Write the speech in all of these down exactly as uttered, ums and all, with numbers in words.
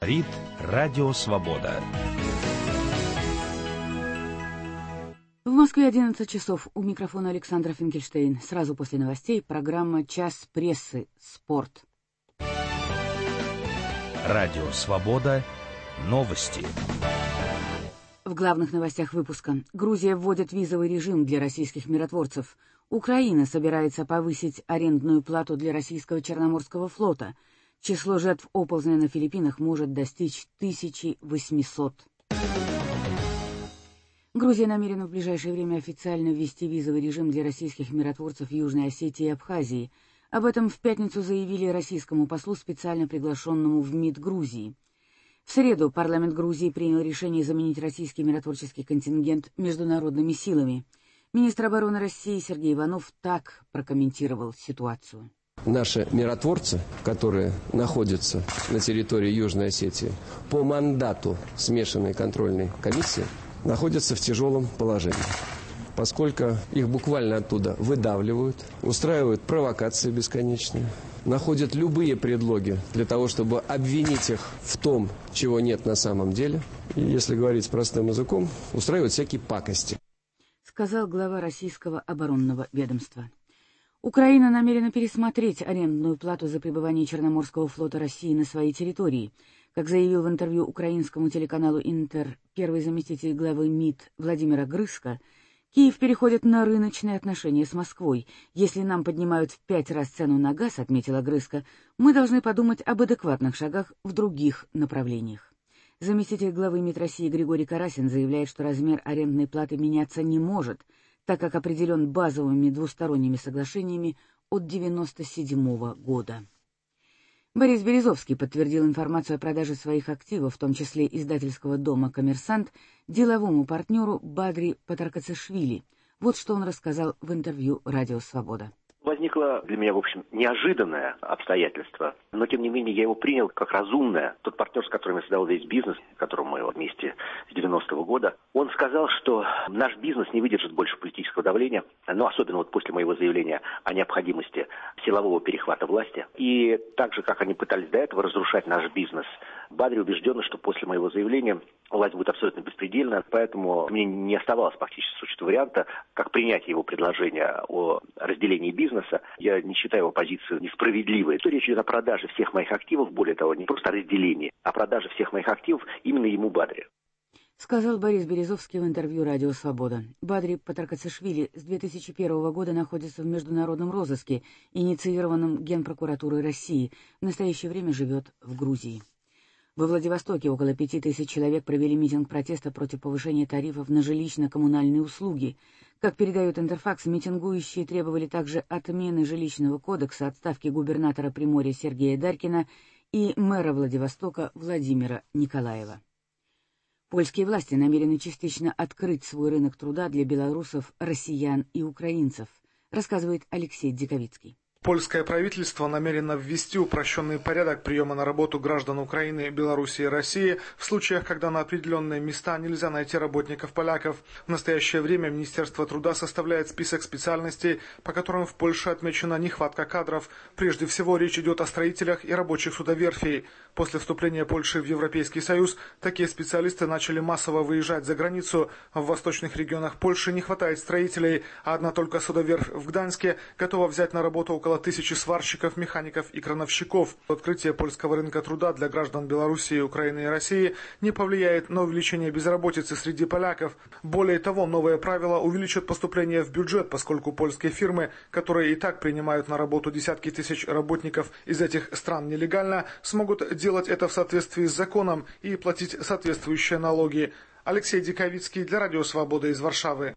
Говорит Радио Свобода. В Москве одиннадцать часов. У микрофона Александра Финкельштейн. Сразу после новостей программа «Час прессы. Спорт». Радио Свобода. Новости. В главных новостях выпуска. Грузия вводит визовый режим для российских миротворцев. Украина собирается повысить арендную плату для российского Черноморского флота. Число жертв оползня на Филиппинах может достичь тысячи восьмисот. Грузия намерена в ближайшее время официально ввести визовый режим для российских миротворцев Южной Осетии и Абхазии. Об этом в пятницу заявили российскому послу, специально приглашенному в МИД Грузии. В среду парламент Грузии принял решение заменить российский миротворческий контингент международными силами. Министр обороны России Сергей Иванов так прокомментировал ситуацию. Наши миротворцы, которые находятся на территории Южной Осетии, по мандату смешанной контрольной комиссии, находятся в тяжелом положении, поскольку их буквально оттуда выдавливают, устраивают провокации бесконечные, находят любые предлоги для того, чтобы обвинить их в том, чего нет на самом деле, и, если говорить простым языком, устраивают всякие пакости. Сказал глава российского оборонного ведомства. Украина намерена пересмотреть арендную плату за пребывание Черноморского флота России на своей территории. Как заявил в интервью украинскому телеканалу «Интер» первый заместитель главы МИД Владимир Огрызко, Киев переходит на рыночные отношения с Москвой. Если нам поднимают в пять раз цену на газ, отметил Огрызко, мы должны подумать об адекватных шагах в других направлениях. Заместитель главы МИД России Григорий Карасин заявляет, что размер арендной платы меняться не может, так как определен базовыми двусторонними соглашениями от девяносто седьмого года. Борис Березовский подтвердил информацию о продаже своих активов, в том числе издательского дома «Коммерсант», деловому партнеру Бадри Патаркацишвили. Вот что он рассказал в интервью «Радио Свобода». Возникло для меня, в общем, неожиданное обстоятельство, но, тем не менее, я его принял как разумное. Тот партнер, с которым я создал весь бизнес, с которым мы вместе с девяностого года, он сказал, что наш бизнес не выдержит больше политического давления, но особенно вот после моего заявления о необходимости силового перехвата власти. И так же, как они пытались до этого разрушать наш бизнес, Бадри убежден, что после моего заявления власть будет абсолютно беспредельна, поэтому мне не оставалось практически существа варианта, как принять его предложение о разделении бизнеса. Я не считаю его позицию несправедливой. То речь идет о продаже всех моих активов, более того, не просто о разделении, а о продаже всех моих активов именно ему, Бадри. Сказал Борис Березовский в интервью «Радио Свобода». Бадри Патаркацишвили с две тысячи первого года находится в международном розыске, инициированном Генпрокуратурой России. В настоящее время живет в Грузии. Во Владивостоке около пяти тысяч человек провели митинг протеста против повышения тарифов на жилищно-коммунальные услуги. Как передает Интерфакс, митингующие требовали также отмены жилищного кодекса, отставки губернатора Приморья Сергея Дарькина и мэра Владивостока Владимира Николаева. Польские власти намерены частично открыть свой рынок труда для белорусов, россиян и украинцев, рассказывает Алексей Диковицкий. Польское правительство намерено ввести упрощенный порядок приема на работу граждан Украины, Беларуси и России в случаях, когда на определенные места нельзя найти работников-поляков. В настоящее время Министерство труда составляет список специальностей, по которым в Польше отмечена нехватка кадров. Прежде всего речь идет о строителях и рабочих судоверфей. После вступления Польши в Европейский Союз такие специалисты начали массово выезжать за границу. В восточных регионах Польши не хватает строителей, а одна только судоверфь в Гданьске готова взять на работу около около тысячи сварщиков, механиков и крановщиков. Открытие польского рынка труда для граждан Белоруссии, Украины и России не повлияет на увеличение безработицы среди поляков. Более того, новые правила увеличат поступление в бюджет, поскольку польские фирмы, которые и так принимают на работу десятки тысяч работников из этих стран нелегально, смогут делать это в соответствии с законом и платить соответствующие налоги. Алексей Диковицкий для Радио Свобода из Варшавы.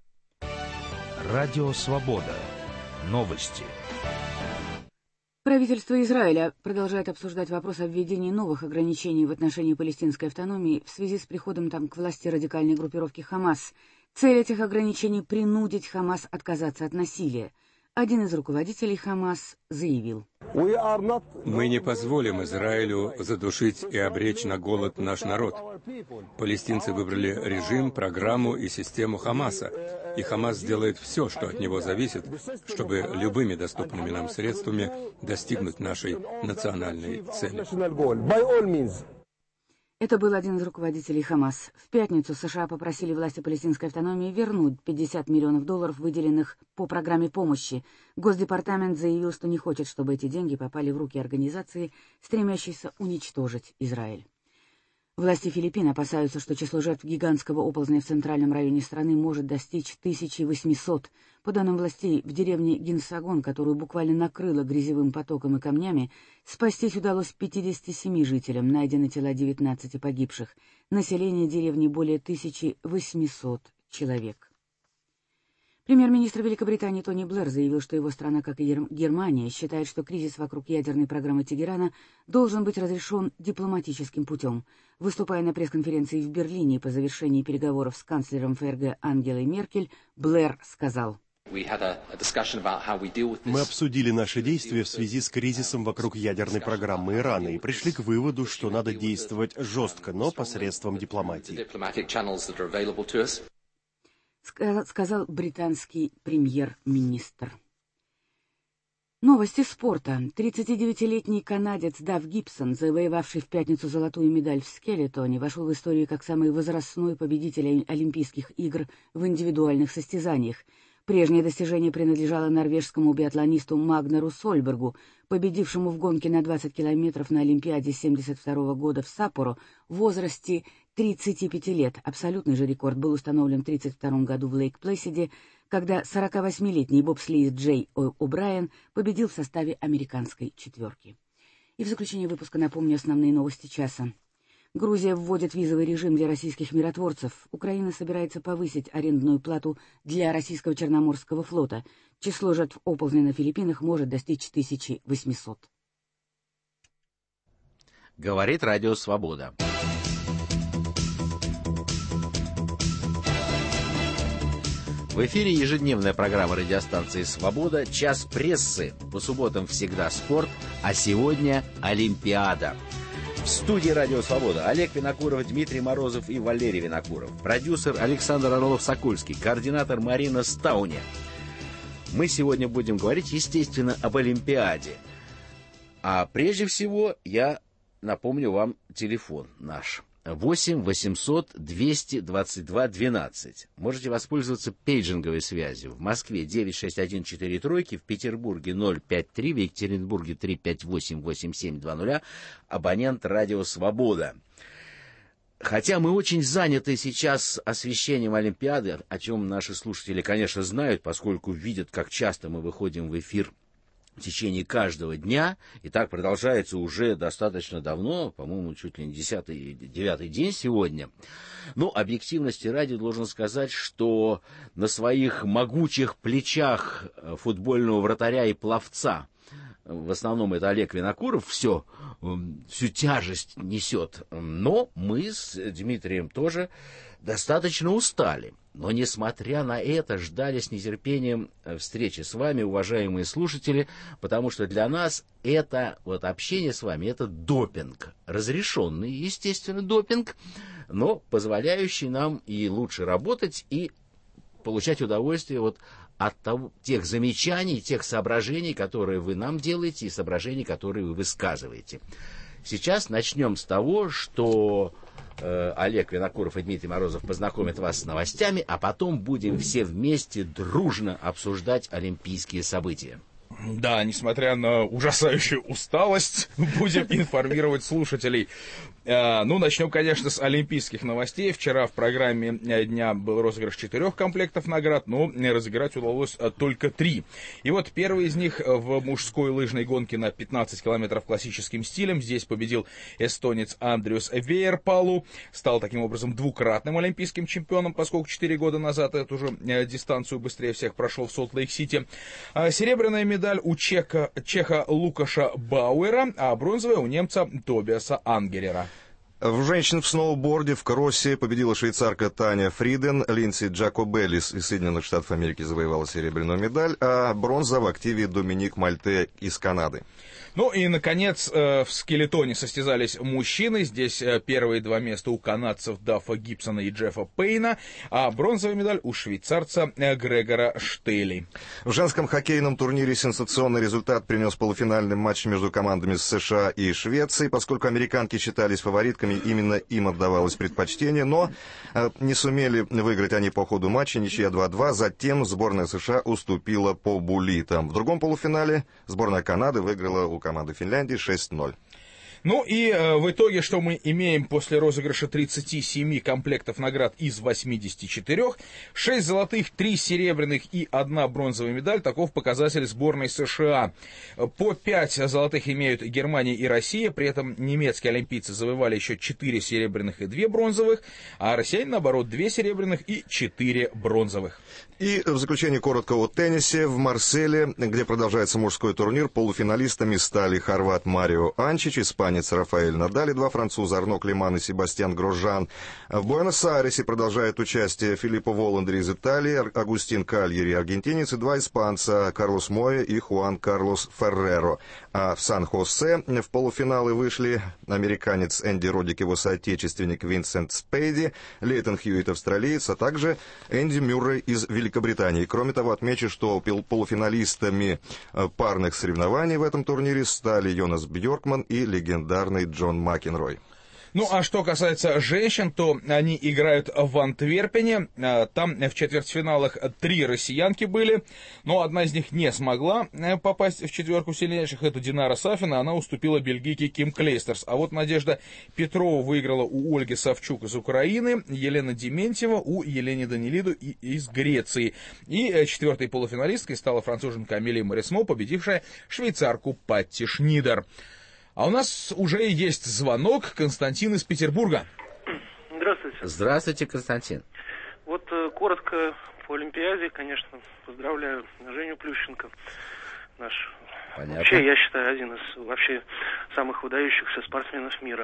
Радио Свобода. Новости. Правительство Израиля продолжает обсуждать вопрос о введении новых ограничений в отношении палестинской автономии в связи с приходом там к власти радикальной группировки «Хамас». Цель этих ограничений — принудить Хамас отказаться от насилия. Один из руководителей Хамас заявил: «Мы не позволим Израилю задушить и обречь на голод наш народ. Палестинцы выбрали режим, программу и систему Хамаса, и Хамас сделает все, что от него зависит, чтобы любыми доступными нам средствами достигнуть нашей национальной цели». Это был один из руководителей Хамас. В пятницу США попросили власти палестинской автономии вернуть пятьдесят миллионов долларов, выделенных по программе помощи. Госдепартамент заявил, что не хочет, чтобы эти деньги попали в руки организации, стремящейся уничтожить Израиль. Власти Филиппин опасаются, что число жертв гигантского оползня в центральном районе страны может достичь тысячи восьмисот. По данным властей, в деревне Гинсагон, которую буквально накрыло грязевым потоком и камнями, спастись удалось пятидесяти семи жителям, найдены тела девятнадцати погибших. Население деревни более тысячи восьмисот человек. Премьер-министр Великобритании Тони Блэр заявил, что его страна, как и Германия, считает, что кризис вокруг ядерной программы Тегерана должен быть разрешен дипломатическим путем. Выступая на пресс-конференции в Берлине по завершении переговоров с канцлером ФРГ Ангелой Меркель, Блэр сказал: Мы обсудили наши действия в связи с кризисом вокруг ядерной программы Ирана и пришли к выводу, что надо действовать жестко, но посредством дипломатии. Сказал британский премьер-министр. Новости спорта. тридцатидевятилетний канадец Дав Гибсон, завоевавший в пятницу золотую медаль в скелетоне, вошел в историю как самый возрастной победитель Олимпийских игр в индивидуальных состязаниях. Прежнее достижение принадлежало норвежскому биатлонисту Магнару Сольбергу, победившему в гонке на двадцать километров на Олимпиаде семьдесят второго года в Саппоро в возрасте тридцати пяти лет. Абсолютный же рекорд был установлен в тридцать втором году в Лейк-Плэсиде, когда сорокавосьмилетний бобслеист Джей О'Брайен победил в составе американской четверки. И в заключение выпуска напомню основные новости часа. Грузия вводит визовый режим для российских миротворцев. Украина собирается повысить арендную плату для российского Черноморского флота. Число жертв оползня на Филиппинах может достичь тысячи восьмисот. Говорит Радио Свобода. В эфире ежедневная программа радиостанции «Свобода» «Час прессы». По субботам всегда спорт, а сегодня Олимпиада. В студии «Радио Свобода» Олег Винокуров, Дмитрий Морозов и Валерий Винокуров. Продюсер Александр Орлов-Сокольский, координатор Марина Стауне. Мы сегодня будем говорить, естественно, об Олимпиаде. А прежде всего я напомню вам телефон наш. восемь восемьсот двести двадцать два двенадцать. Можете воспользоваться пейджинговой связью. В Москве девять шесть один четыре тройки, в Петербурге ноль пять три, в Екатеринбурге три пять восемь восемь семь два ноль. Абонент Радио Свобода. Хотя мы очень заняты сейчас освещением Олимпиады, о чем наши слушатели, конечно, знают, поскольку видят, как часто мы выходим в эфир в течение каждого дня, и так продолжается уже достаточно давно, по-моему, чуть ли не десятый, девятый день сегодня. Но объективности ради должен сказать, что на своих могучих плечах футбольного вратаря и пловца, в основном это Олег Винокуров, все, всю тяжесть несет. Но мы с Дмитрием тоже достаточно устали. Но, несмотря на это, ждали с нетерпением встречи с вами, уважаемые слушатели, потому что для нас это вот общение с вами, это допинг. Разрешенный, естественно, допинг, но позволяющий нам и лучше работать, и получать удовольствие вот от того, тех замечаний, тех соображений, которые вы нам делаете, и соображений, которые вы высказываете. Сейчас начнем с того, что э, Олег Винокуров и Дмитрий Морозов познакомят вас с новостями, а потом будем все вместе дружно обсуждать олимпийские события. Да, несмотря на ужасающую усталость, будем информировать слушателей. Ну, начнем, конечно, с олимпийских новостей. Вчера в программе дня был розыгрыш четырех комплектов наград, но разыграть удалось только три. И вот первый из них в мужской лыжной гонке на пятнадцать километров классическим стилем. Здесь победил эстонец Андриус Веерпалу. Стал таким образом двукратным олимпийским чемпионом, поскольку четыре года назад эту же дистанцию быстрее всех прошел в Солт-Лейк-Сити. Серебряная медаль у чеха, чеха Лукаша Бауэра, а бронзовая у немца Тобиаса Ангерера. В женщин в сноуборде в кроссе победила швейцарка Таня Фриден. Линдси Джакобеллис из Соединенных Штатов Америки завоевала серебряную медаль, а бронза в активе Доминик Мальте из Канады. Ну и, наконец, в скелетоне состязались мужчины. Здесь первые два места у канадцев Даффа Гибсона и Джеффа Пейна, а бронзовая медаль у швейцарца Грегора Штейли. В женском хоккейном турнире сенсационный результат принес полуфинальный матч между командами США и Швеции. Поскольку американки считались фаворитками, именно им отдавалось предпочтение, но не сумели выиграть они по ходу матча, ничья два-два. Затем сборная США уступила по буллитам. В другом полуфинале сборная Канады выиграла у команды Финляндии шесть ноль. Ну и э, в итоге, что мы имеем после розыгрыша тридцати семи комплектов наград из восьмидесяти четырёх, шесть золотых, три серебряных и одна бронзовая медаль, таков показатель сборной США. По пять золотых имеют Германия и Россия, при этом немецкие олимпийцы завоевали еще четыре серебряных и две бронзовых, а россияне, наоборот, две серебряных и четыре бронзовых. И в заключение коротко о теннисе. В Марселе, где продолжается мужской турнир, полуфиналистами стали хорват Марио Анчич, испанец Рафаэль Надаль и два француза Арно Климан и Себастьян Грожан. В Буэнос-Айресе продолжает участие Филиппо Воландри из Италии, Агустин Кальери, аргентинец, и два испанца Карлос Моя и Хуан Карлос Ферреро. А в Сан-Хосе в полуфиналы вышли американец Энди Роддик, его соотечественник Винсент Спейди, Лейтон Хьюитт, австралиец, а также Энди Мюррей из Великобритании. Кроме того, отмечу, что полуфиналистами парных соревнований в этом турнире стали Йонас Бьоркман и легендарный Джон Макенрой. Ну, а что касается женщин, то они играют в Антверпене. Там в четвертьфиналах три россиянки были, но одна из них не смогла попасть в четверку сильнейших. Это Динара Сафина, она уступила бельгийке Ким Клейстерс. А вот Надежда Петрова выиграла у Ольги Савчук из Украины, Елена Дементьева у Елены Данилиду из Греции. И четвертой полуфиналисткой стала француженка Амелия Морисмо, победившая швейцарку Патти Шнидер. А у нас уже есть звонок. Константин из Петербурга. Здравствуйте. Здравствуйте, Константин. Вот э, коротко по Олимпиаде, конечно, поздравляю Женю Плющенко, наш, Понятно. Вообще, я считаю, один из вообще самых выдающихся спортсменов мира.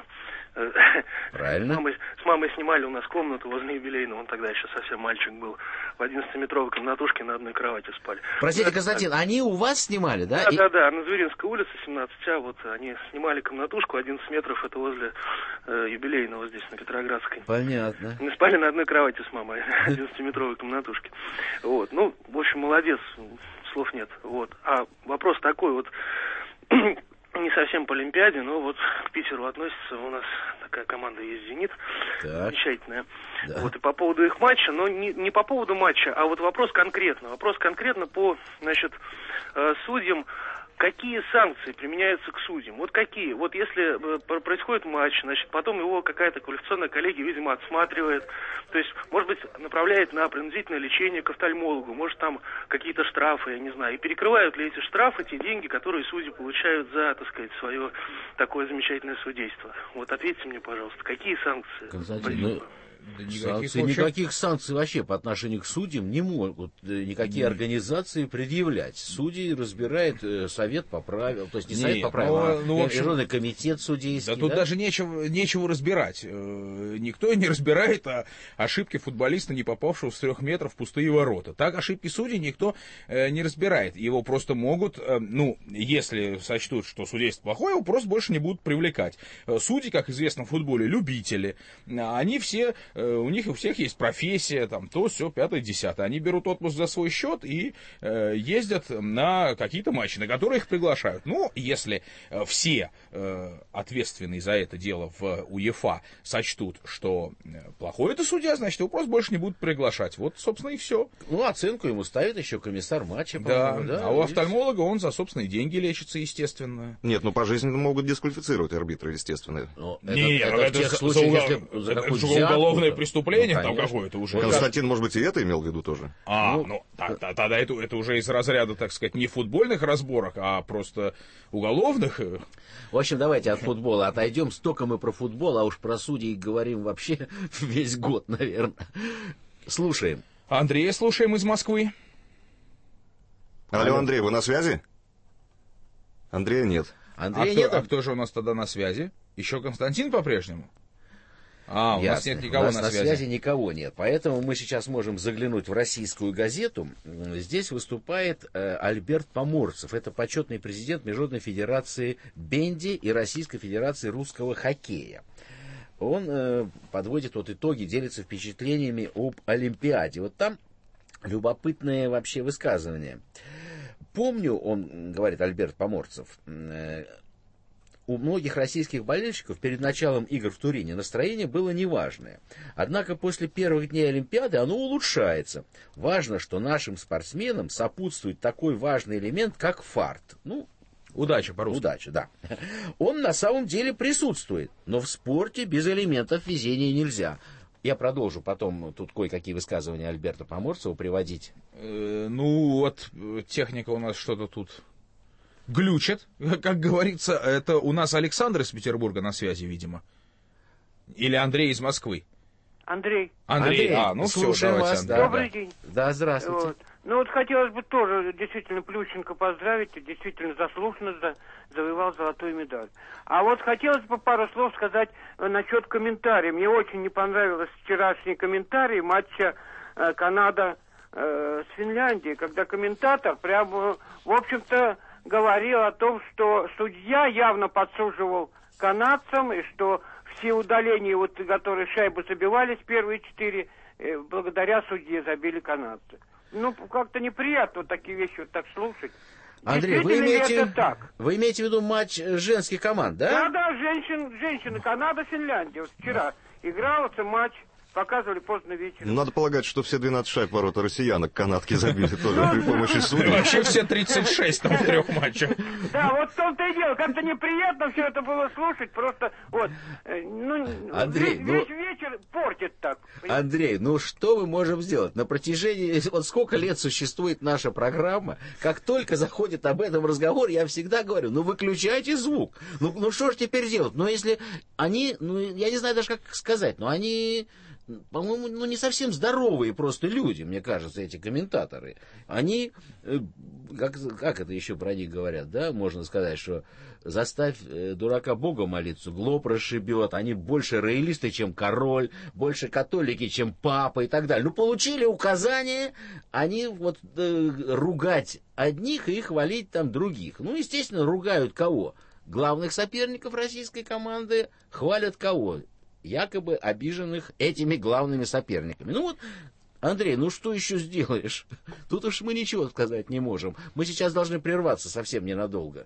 Правильно. С мамой, с мамой снимали у нас комнату возле юбилейного, он тогда еще совсем мальчик был. В одиннадцатиметровой комнатушке на одной кровати спали. Простите, ну, Константин, это... они у вас снимали, да? Да, И... да, да, на Зверинской улице, семнадцать А, вот они снимали комнатушку, одиннадцать метров, это возле э, юбилейного здесь, на Петроградской. Понятно. Мы спали на одной кровати с мамой, одиннадцатиметровой комнатушке. Вот, ну, в общем, молодец, слов нет. Вот. А вопрос такой вот, не совсем по Олимпиаде, но вот к Питеру относится, у нас такая команда есть «Зенит», так. Замечательная. Да. Вот, и по поводу их матча, но не, не по поводу матча, а вот вопрос конкретно. Вопрос конкретно по, значит, э, судьям. Какие санкции применяются к судьям? Вот какие? Вот если происходит матч, значит, потом его какая-то квалификационная коллегия, видимо, отсматривает, то есть, может быть, направляет на принудительное лечение к офтальмологу, может, там какие-то штрафы, я не знаю, и перекрывают ли эти штрафы те деньги, которые судьи получают за, так сказать, свое такое замечательное судейство? Вот ответьте мне, пожалуйста, какие санкции? Константин, ну... Да никаких, санкций, никаких санкций вообще по отношению к судьям не могут никакие mm. организации предъявлять. Судьи разбирает э, совет по правилам, то есть не Нет, совет по правилам, ну, а международный ну, комитет судейский. Да тут да? даже нечего, нечего разбирать. Никто не разбирает а ошибки футболиста, не попавшего с трех метров в пустые ворота. Так ошибки судей никто э, не разбирает. Его просто могут, э, ну, если сочтут, что судейство плохое, его просто больше не будут привлекать. Судьи, как известно в футболе, любители. Они все... У них у всех есть профессия, там, то, все, пятое, десятое. Они берут отпуск за свой счет и э, ездят на какие-то матчи, на которые их приглашают. Ну, если э, все э, ответственные за это дело в УЕФА сочтут, что плохой это судья, значит, его просто больше не будут приглашать. Вот, собственно, и все. Ну, оценку ему ставит еще комиссар матча, да, да. А у офтальмолога он за собственные деньги лечится, естественно. Нет, ну, пожизненно могут дисквалифицировать арбитры, естественно. Но Нет, это, это, это в тех за, случаях, за, если за это же уголовное преступление, ну, там какое-то уже. Константин, может быть, и это имел в виду тоже? А, ну, ну тогда, тогда это, это уже из разряда, так сказать, не футбольных разборок, а просто уголовных. В общем, давайте от футбола отойдем. Столько мы про футбол, а уж про судей говорим вообще весь год, наверное. Слушаем. Андрея слушаем из Москвы. Алло, Алло. Андрей, вы на связи? Андрея нет. Андрея а, нет. Кто, а кто же у нас тогда на связи? Еще Константин по-прежнему? А, у Ясно. нас нет никого у нас на на связи. связи никого нет. Поэтому мы сейчас можем заглянуть в российскую газету. Здесь выступает э, Альберт Поморцев. Это почетный президент Международной федерации бенди и Российской федерации русского хоккея. Он э, подводит вот итоги, делится впечатлениями об Олимпиаде. Вот там любопытное вообще высказывание. Помню, он говорит, Альберт Поморцев, э, у многих российских болельщиков перед началом игр в Турине настроение было неважное. Однако после первых дней Олимпиады оно улучшается. Важно, что нашим спортсменам сопутствует такой важный элемент, как фарт. Ну, удача по-русски. Удача, да. Он на самом деле присутствует, но в спорте без элементов везения нельзя. Я продолжу потом тут кое-какие высказывания Альберта Поморцева приводить. Э, ну, вот техника у нас что-то тут глючит, как говорится. Это у нас Александр из Петербурга на связи, видимо. Или Андрей из Москвы. Андрей. Андрей, Андрей а, ну все, давайте, вас, Андрей. Да. Добрый день. Да, здравствуйте. Вот. Ну вот хотелось бы тоже действительно Плющенко поздравить, действительно заслуженно за, завоевал золотую медаль. А вот хотелось бы пару слов сказать э, насчет комментариев. Мне очень не понравилось вчерашний комментарий матча э, Канада э, с Финляндией, когда комментатор прямо, в общем-то, говорил о том, что судья явно подсуживал канадцам, и что все удаления, вот, которые шайбы забивались, первые четыре, э, благодаря судье забили канадцы. Ну, как-то неприятно вот такие вещи вот так слушать. Андрей, вы имеете, это так? вы имеете в виду матч женских команд, да? Да, да, женщин, женщины, Канада, Финляндия. Вот вчера игрался матч, показывали поздно вечером. Надо полагать, что все двенадцать шайб ворота россиянок канадки забили тоже при помощи судей. Вообще все тридцать шесть там в трех матчах. Да, вот в том-то и дело. Как-то неприятно все это было слушать. Просто вот, ну, Андрей, весь ну, вечер портит так. Андрей, ну что мы можем сделать? На протяжении, вот сколько лет существует наша программа, как только заходит об этом разговор, я всегда говорю, ну выключайте звук. Ну, ну что же теперь делать? Ну если они, ну я не знаю даже как сказать, но они... По-моему, ну, не совсем здоровые просто люди, мне кажется, эти комментаторы. Они, как, как это еще про них говорят, да, можно сказать, что заставь дурака Бога молиться, глоб расшибет, они больше роялисты, чем король, больше католики, чем папа и так далее. Ну, получили указание, они вот э, ругать одних и хвалить там других. Ну, естественно, ругают кого? Главных соперников российской команды, хвалят кого? Якобы обиженных этими главными соперниками. Ну вот, Андрей, ну что еще сделаешь? Тут уж мы ничего сказать не можем. Мы сейчас должны прерваться совсем ненадолго.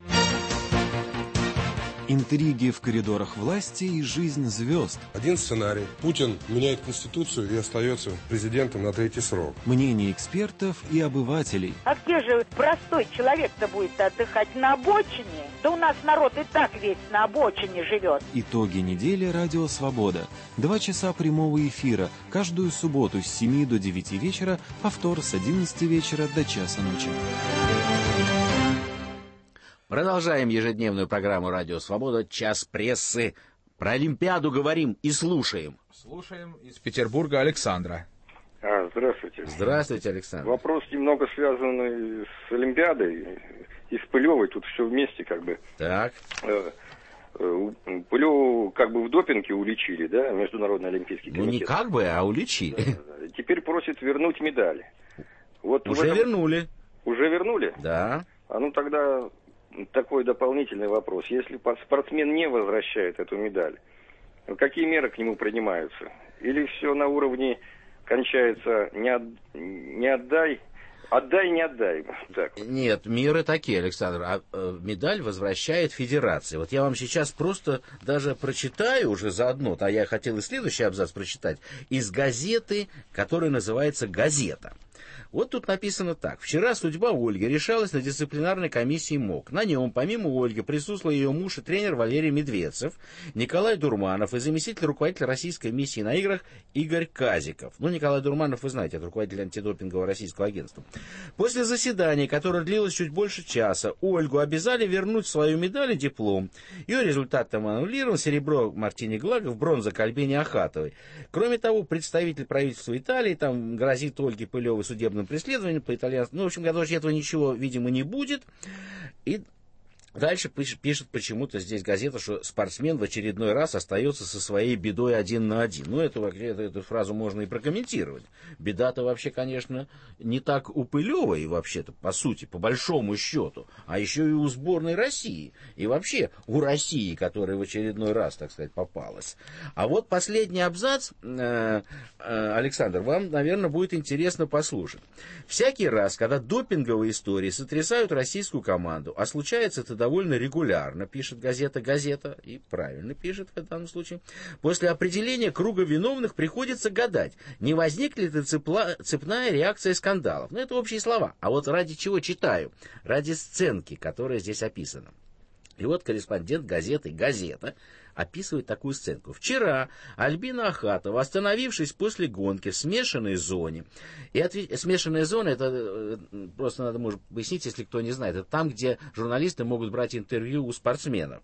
Интриги в коридорах власти и жизнь звезд. Один сценарий. Путин меняет Конституцию и остается президентом на третий срок. Мнения экспертов и обывателей. А где же простой человек-то будет отдыхать? На обочине? Да у нас народ и так весь на обочине живет. Итоги недели «Радио Свобода». Два часа прямого эфира. Каждую субботу с семи до девяти вечера, повтор с одиннадцати вечера до часа ночи. Продолжаем ежедневную программу «Радио Свобода». Час прессы. Про Олимпиаду говорим и слушаем. Слушаем из Петербурга Александра. А, здравствуйте. Здравствуйте, Александр. Вопрос немного связанный с Олимпиадой и с Пылевой. Тут все вместе как бы. Так. Пылеву как бы в допинге уличили, да, Международный олимпийский комитет. Ну, не как бы, а уличили. Да, да, да. Теперь просят вернуть медали. Вот уже этом... вернули. Уже вернули? Да. А ну тогда... Такой дополнительный вопрос. Если спортсмен не возвращает эту медаль, какие меры к нему принимаются? Или все на уровне кончается не, от, не отдай, отдай, не отдай? Так. Нет, меры такие, Александр. А, а, медаль возвращает федерация. Вот я вам сейчас просто даже прочитаю уже заодно, а я хотел и следующий абзац прочитать, из газеты, которая называется «Газета». Вот тут написано так. Вчера судьба Ольги решалась на дисциплинарной комиссии МОК. На нем, помимо Ольги, присутствовал ее муж и тренер Валерий Медведцев, Николай Дурманов и заместитель руководителя российской миссии на играх Игорь Казиков. Ну, Николай Дурманов, вы знаете, это руководитель антидопингового российского агентства. После заседания, которое длилось чуть больше часа, Ольгу обязали вернуть свою медаль и диплом. Ее результат там аннулирован. Серебро Мартине Глагов, бронза Альбине Ахатовой. Кроме того, представитель правительства Италии там грозит Ольге Пылевой судебным преследованием по итальянскому. Ну, в общем, короче, этого ничего, видимо, не будет. И Дальше пишет почему-то здесь газета, что спортсмен в очередной раз остается со своей бедой один на один. Ну, эту, эту, эту фразу можно и прокомментировать. Беда-то вообще, конечно, не так у Пылевой, вообще-то, по сути, по большому счету, а еще и у сборной России. И вообще у России, которая в очередной раз, так сказать, попалась. А вот последний абзац, э, э, Александр, вам, наверное, будет интересно послушать. Всякий раз, когда допинговые истории сотрясают российскую команду, а случается это довольно регулярно, пишет газета «Газета», и правильно пишет в данном случае, после определения круга виновных приходится гадать, не возникнет ли цепла, цепная реакция скандалов. Ну, это общие слова. А вот ради чего читаю? Ради сценки, которая здесь описана. И вот корреспондент газеты «Газета» описывает такую сценку. Вчера Альбина Ахатова, остановившись после гонки в смешанной зоне, и отве... смешанная зона, это просто надо, может, пояснить, если кто не знает, это там, где журналисты могут брать интервью у спортсменов.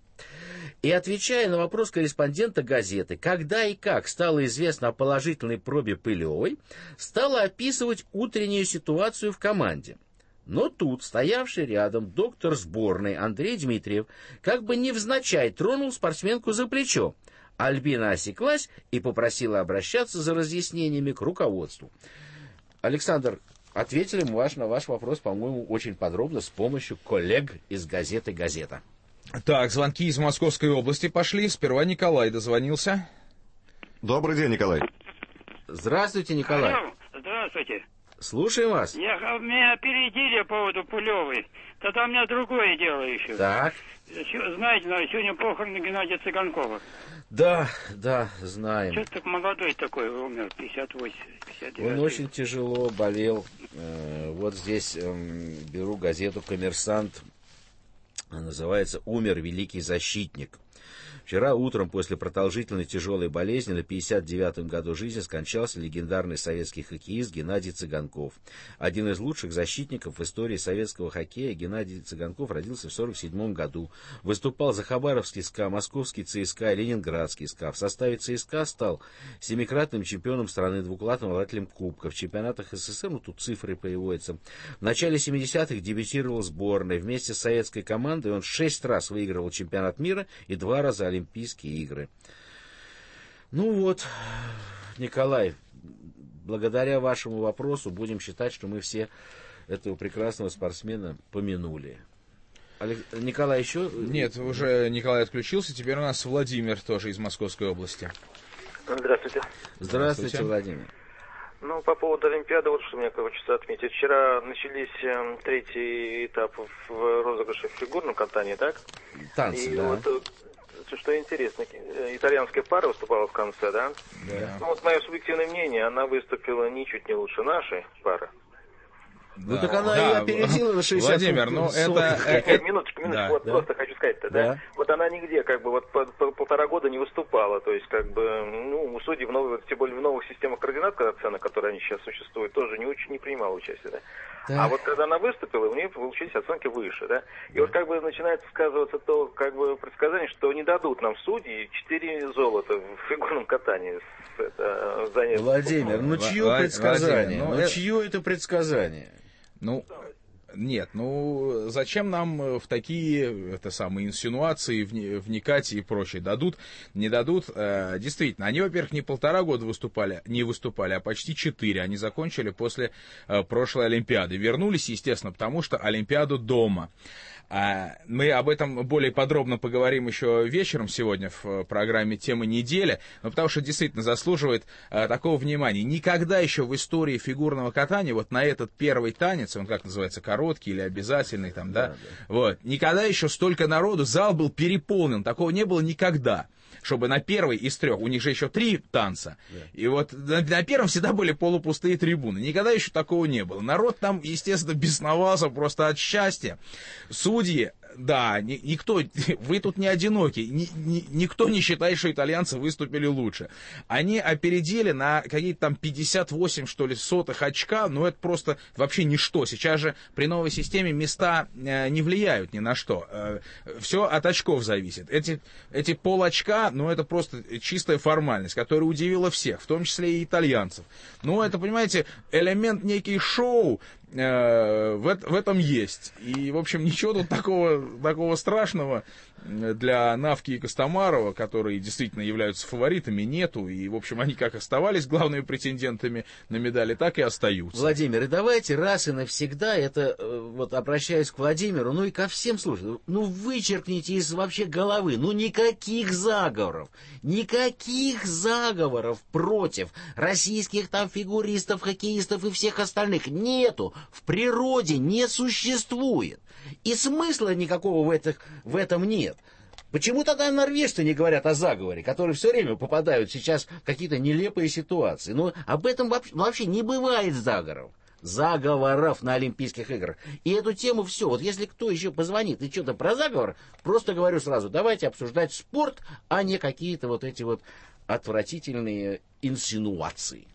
И отвечая на вопрос корреспондента газеты, когда и как стало известно о положительной пробе Пылевой, стала описывать утреннюю ситуацию в команде. Но тут, стоявший рядом доктор сборной Андрей Дмитриев, как бы невзначай тронул спортсменку за плечо. Альбина осеклась и попросила обращаться за разъяснениями к руководству. Александр, ответили мы ваш, на ваш вопрос, по-моему, очень подробно с помощью коллег из газеты «Газета». Так, звонки из Московской области пошли. Сперва Николай дозвонился. Добрый день, Николай. Здравствуйте, Николай. Алло, здравствуйте. Слушаем вас. Я, меня опередили по поводу Пулевой. Тогда у меня другое дело еще. Так. Знаете, сегодня похороны Геннадия Цыганкова. Да, да, знаем. Что-то так молодой такой умер, пятьдесят восемь, пятьдесят девять. Он очень тяжело болел. Вот здесь беру газету «Коммерсант». Называется «Умер великий защитник». Вчера утром после продолжительной тяжелой болезни на пятьдесят девятом году жизни скончался легендарный советский хоккеист Геннадий Цыганков. Один из лучших защитников в истории советского хоккея, Геннадий Цыганков родился в сорок седьмом году. Выступал за Хабаровский СКА, Московский ЦСКА, Ленинградский СКА. В составе ЦСКА стал семикратным чемпионом страны, двукратным обладателем кубков. В чемпионатах СССР, ну тут цифры приводятся. В начале семидесятых дебютировал в сборной. Вместе с советской командой он шесть раз выигрывал чемпионат мира и два раза Олимпийские игры. Ну вот, Николай, благодаря вашему вопросу будем считать, что мы все этого прекрасного спортсмена помянули. Олег... Николай, еще? Нет, уже Николай отключился. Теперь у нас Владимир тоже из Московской области. Здравствуйте. Здравствуйте, Здравствуйте. Владимир. Ну, по поводу Олимпиады, вот что мне хочется отметить. Вчера начались э, третий этап в розыгрыше в фигурном катании, так? Танцы, И да. Вот, что интересно, итальянская пара выступала в конце, да? Да. Ну, вот мое субъективное мнение, она выступила ничуть не лучше нашей пары. Ну, да. Так она да. и опередила на шестьдесят. Владимир, ну это... Нет, минуточку, минуточку, да, вот да. просто хочу сказать-то, да? да? Вот она нигде, как бы, вот по, по, полтора года не выступала, то есть, как бы, ну, у судей, в новых, тем более в новых системах координат, когда цены, которые они сейчас существуют, тоже не, уч, не принимала участие, да? Да. А вот когда она выступила, у нее получились оценки выше, да? И да. вот как бы начинает сказываться то, как бы, предсказание, что не дадут нам судьи четыре золота в фигурном катании. Это, занятие. Владимир, ну чье Владимир, предсказание? Ну, ну это... чье это предсказание? Ну, нет, ну зачем нам в такие, это самые, инсинуации вникать и прочее? Дадут, не дадут? Э, действительно, они, во-первых, не полтора года выступали, не выступали, а почти четыре. Они закончили после э, прошлой Олимпиады. Вернулись, естественно, потому что Олимпиаду дома. Мы об этом более подробно поговорим еще вечером сегодня в программе «Темы недели», но потому что действительно заслуживает а, такого внимания. Никогда еще в истории фигурного катания, вот на этот первый танец, он как называется, короткий или обязательный, там, да, да, да. Вот, никогда еще столько народу, зал был переполнен, такого не было никогда. Чтобы на первый из трех, у них же еще три танца, yeah. и вот на, на первом всегда были полупустые трибуны. Никогда еще такого не было. Народ там, естественно, бесновался просто от счастья. Судьи, да, ни, никто, вы тут не одиноки, ни, ни, никто не считает, что итальянцы выступили лучше. Они опередили на какие-то там пятьдесят восемь, что ли, сотых очка, но это просто вообще ничто. Сейчас же при новой системе места э, не влияют ни на что. Э, все от очков зависит. Эти, эти полочка, ну, это просто чистая формальность, которая удивила всех, в том числе и итальянцев. Ну, это, понимаете, элемент некий шоу, э, в, в этом есть. И, в общем, ничего тут такого, такого страшного для Навки и Костомарова, которые действительно являются фаворитами, нету. И, в общем, они как оставались главными претендентами на медали, так и остаются. Владимир, и давайте раз и навсегда, это вот обращаясь к Владимиру, ну и ко всем слушателям, ну вычеркните из вообще головы, ну никаких заговоров, никаких заговоров против российских там фигуристов, хоккеистов и всех остальных нету, в природе не существует. И смысла никакого в, этих, в этом нет. Почему тогда норвежцы не говорят о заговоре, которые все время попадают сейчас в какие-то нелепые ситуации? Ну, об этом вообще, вообще не бывает заговоров. Заговоров на Олимпийских играх. И эту тему все. Вот если кто еще позвонит и что-то про заговор, просто говорю сразу, давайте обсуждать спорт, а не какие-то вот эти вот отвратительные инсинуации.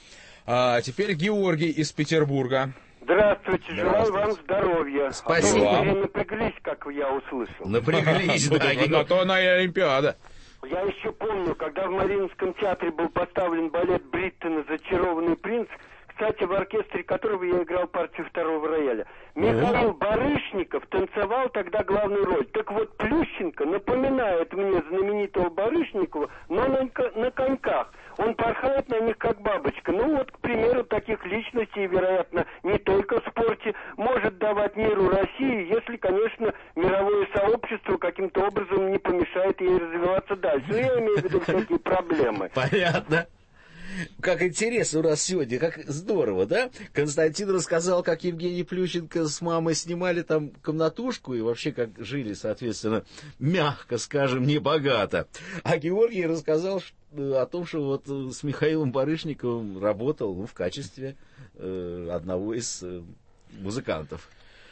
А теперь Георгий из Петербурга. Здравствуйте, желаю вам здоровья. Спасибо. А то вы напряглись, как я услышал. Напряглись, да. На то она и Олимпиада. Я еще помню, когда в Мариинском театре был поставлен балет Бриттона «Зачарованный принц», кстати, в оркестре которого я играл партию второго рояля, Михаил Барышников танцевал тогда главную роль. Так вот, Плющенко напоминает мне знаменитого Барышникова, но на, на коньках. Он порхает на них, как бабочка. Ну вот, к примеру, таких личностей, вероятно, не только в спорте, может давать миру России, если, конечно, мировое сообщество каким-то образом не помешает ей развиваться дальше. Ну, я имею в виду всякие проблемы. Понятно. Как интересно у нас сегодня, как здорово, да? Константин рассказал, как Евгений Плющенко с мамой снимали там комнатушку и вообще как жили, соответственно, мягко, скажем, небогато. А Георгий рассказал о том, что вот с Михаилом Барышниковым работал, ну, в качестве э, одного из э, музыкантов.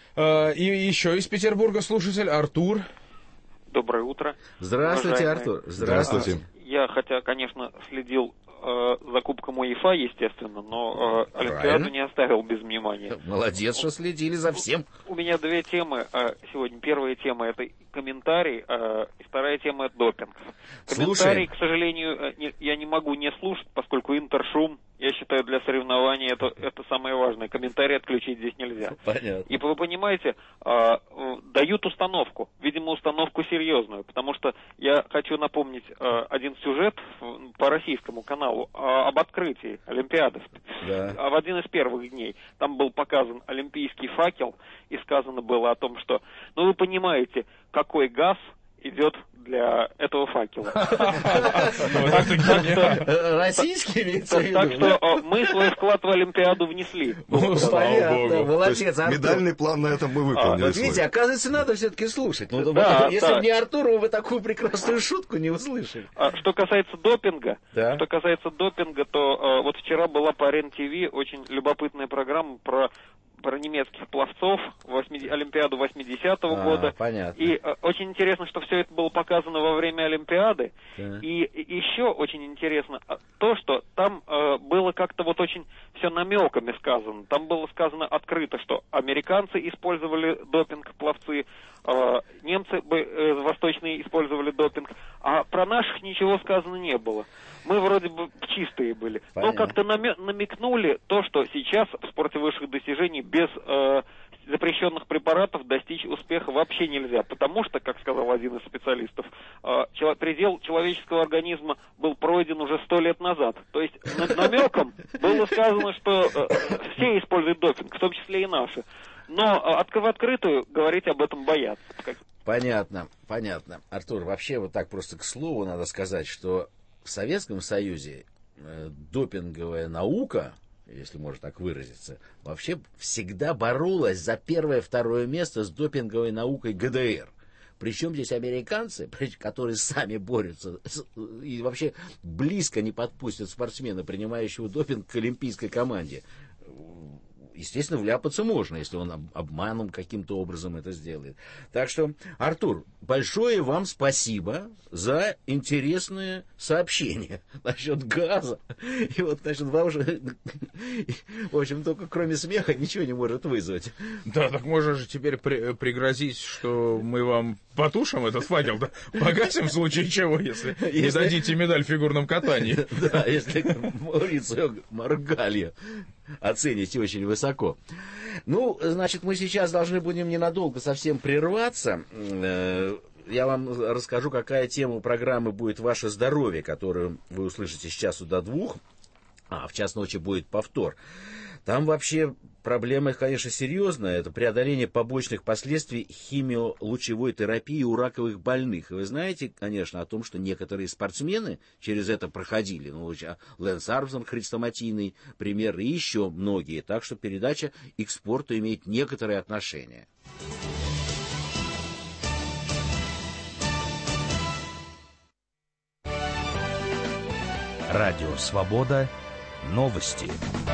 И еще из Петербурга слушатель Артур. Доброе утро. Здравствуйте, уважаемые. Артур. Здравствуйте. Я, хотя, конечно, следил э, за Кубком УЕФА, естественно, но э, Олимпиаду Правильно. не оставил без внимания. Молодец, что следили за всем. У меня две темы э, сегодня. Первая тема — это комментарий, э, и вторая тема — это допинг. Комментарий, Слушаем. к сожалению, э, не, я не могу не слушать, поскольку интершум, я считаю, для соревнований это, это самое важное. Комментарий отключить здесь нельзя. Понятно. И вы понимаете, э, э, дают установку, видимо, установку серьезную, потому что я хочу напомнить э, один сюжет по российскому каналу э, об открытии Олимпиады. Да. А в один из первых дней там был показан олимпийский факел, и сказано было о том, что, ну вы понимаете, какой газ идет для этого факела. Российский имеется в виду? Так что мы свой вклад в Олимпиаду внесли. Понятно, молодец, Артур. Медальный план на этом мы выполнили. Вот видите, оказывается, надо все-таки слушать. Если бы не Артур, вы бы такую прекрасную шутку не услышали. Что касается допинга, что касается допинга, то вот вчера была по РЕН-ТВ очень любопытная программа про про немецких пловцов, Олимпиаду восьмидесятого а, года. Понятно. И э, очень интересно, что все это было показано во время Олимпиады. Да. И, и еще очень интересно то, что там э, было как-то вот очень все намеками сказано. Там было сказано открыто, что американцы использовали допинг, пловцы, э, немцы э, восточные использовали допинг, а про наших ничего сказано не было. Мы вроде бы чистые были. Понятно. Но как-то намекнули то, что сейчас в спорте высших достижений без э, запрещенных препаратов достичь успеха вообще нельзя. Потому что, как сказал один из специалистов, э, чело- предел человеческого организма был пройден уже сто лет назад. То есть намеком было сказано, что э, все используют допинг, в том числе и наши. Но э, в открытую говорить об этом боятся. Понятно, понятно. Артур, вообще вот так просто к слову надо сказать, что в Советском Союзе э, допинговая наука, если можно так выразиться, вообще всегда боролась за первое-второе место с допинговой наукой ГДР. Причем здесь американцы, которые сами борются и вообще близко не подпустят спортсмена, принимающего допинг, к олимпийской команде. Естественно, вляпаться можно, если он обманом каким-то образом это сделает. Так что, Артур, большое вам спасибо за интересное сообщение насчет газа. И вот, значит, вам же, в общем, только кроме смеха ничего не может вызвать. Да, так можно же теперь при, пригрозить, что мы вам потушим этот факел, да? Погасим в случае чего, если, если... не дадите медаль в фигурном катании. Да, если Маурицио Маргальо оцените очень высоко. Ну, значит, мы сейчас должны будем ненадолго совсем прерваться. Я вам расскажу, какая тема программы будет «Ваше здоровье», которую вы услышите с часу до двух, а в час ночи будет повтор. Там вообще проблема, конечно, серьезная. Это преодоление побочных последствий химиолучевой терапии у раковых больных. И вы знаете, конечно, о том, что некоторые спортсмены через это проходили. Ну, Лэнс Армстронг, хрестоматийный пример, и еще многие. Так что передача и к спорту имеет некоторое отношение. Радио «Свобода». Новости.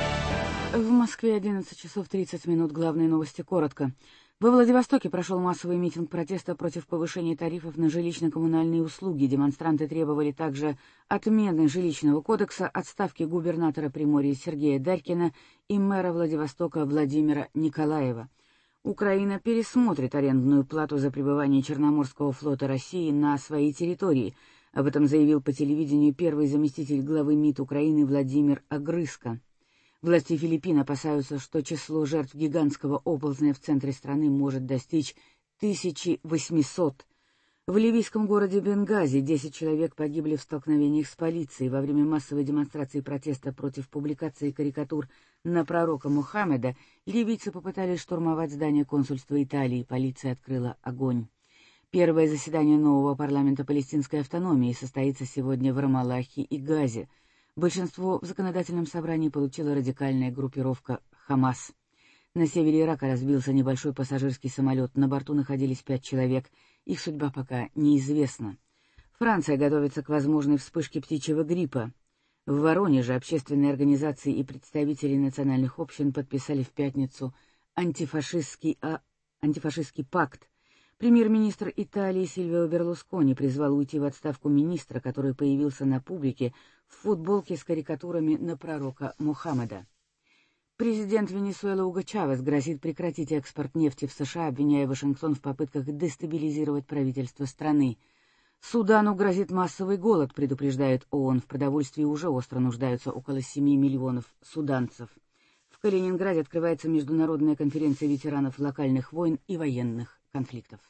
В Москве одиннадцать часов тридцать минут. Главные новости коротко. Во Владивостоке прошел массовый митинг протеста против повышения тарифов на жилищно-коммунальные услуги. Демонстранты требовали также отмены жилищного кодекса, отставки губернатора Приморья Сергея Дарькина и мэра Владивостока Владимира Николаева. Украина пересмотрит арендную плату за пребывание Черноморского флота России на своей территории. Об этом заявил по телевидению первый заместитель главы МИД Украины Владимир Огрызко. Власти Филиппин опасаются, что число жертв гигантского оползня в центре страны может достичь тысячи восьмисот. В ливийском городе Бенгази десять человек погибли в столкновениях с полицией. Во время массовой демонстрации протеста против публикации карикатур на пророка Мухаммеда ливийцы попытались штурмовать здание консульства Италии. Полиция открыла огонь. Первое заседание нового парламента палестинской автономии состоится сегодня в Рамаллахе и Газе. Большинство в законодательном собрании получила радикальная группировка «Хамас». На севере Ирака разбился небольшой пассажирский самолет. На борту находились пять человек. Их судьба пока неизвестна. Франция готовится к возможной вспышке птичьего гриппа. В Воронеже общественные организации и представители национальных общин подписали в пятницу антифашистский, а, антифашистский пакт. Премьер-министр Италии Сильвио Берлускони призвал уйти в отставку министра, который появился на публике в футболке с карикатурами на пророка Мухаммеда. Президент Венесуэлы Уго Чавес грозит прекратить экспорт нефти в США, обвиняя Вашингтон в попытках дестабилизировать правительство страны. Судану грозит массовый голод, предупреждает ООН. В продовольствии уже остро нуждаются около семи миллионов суданцев. В Калининграде открывается международная конференция ветеранов локальных войн и военных конфликтов.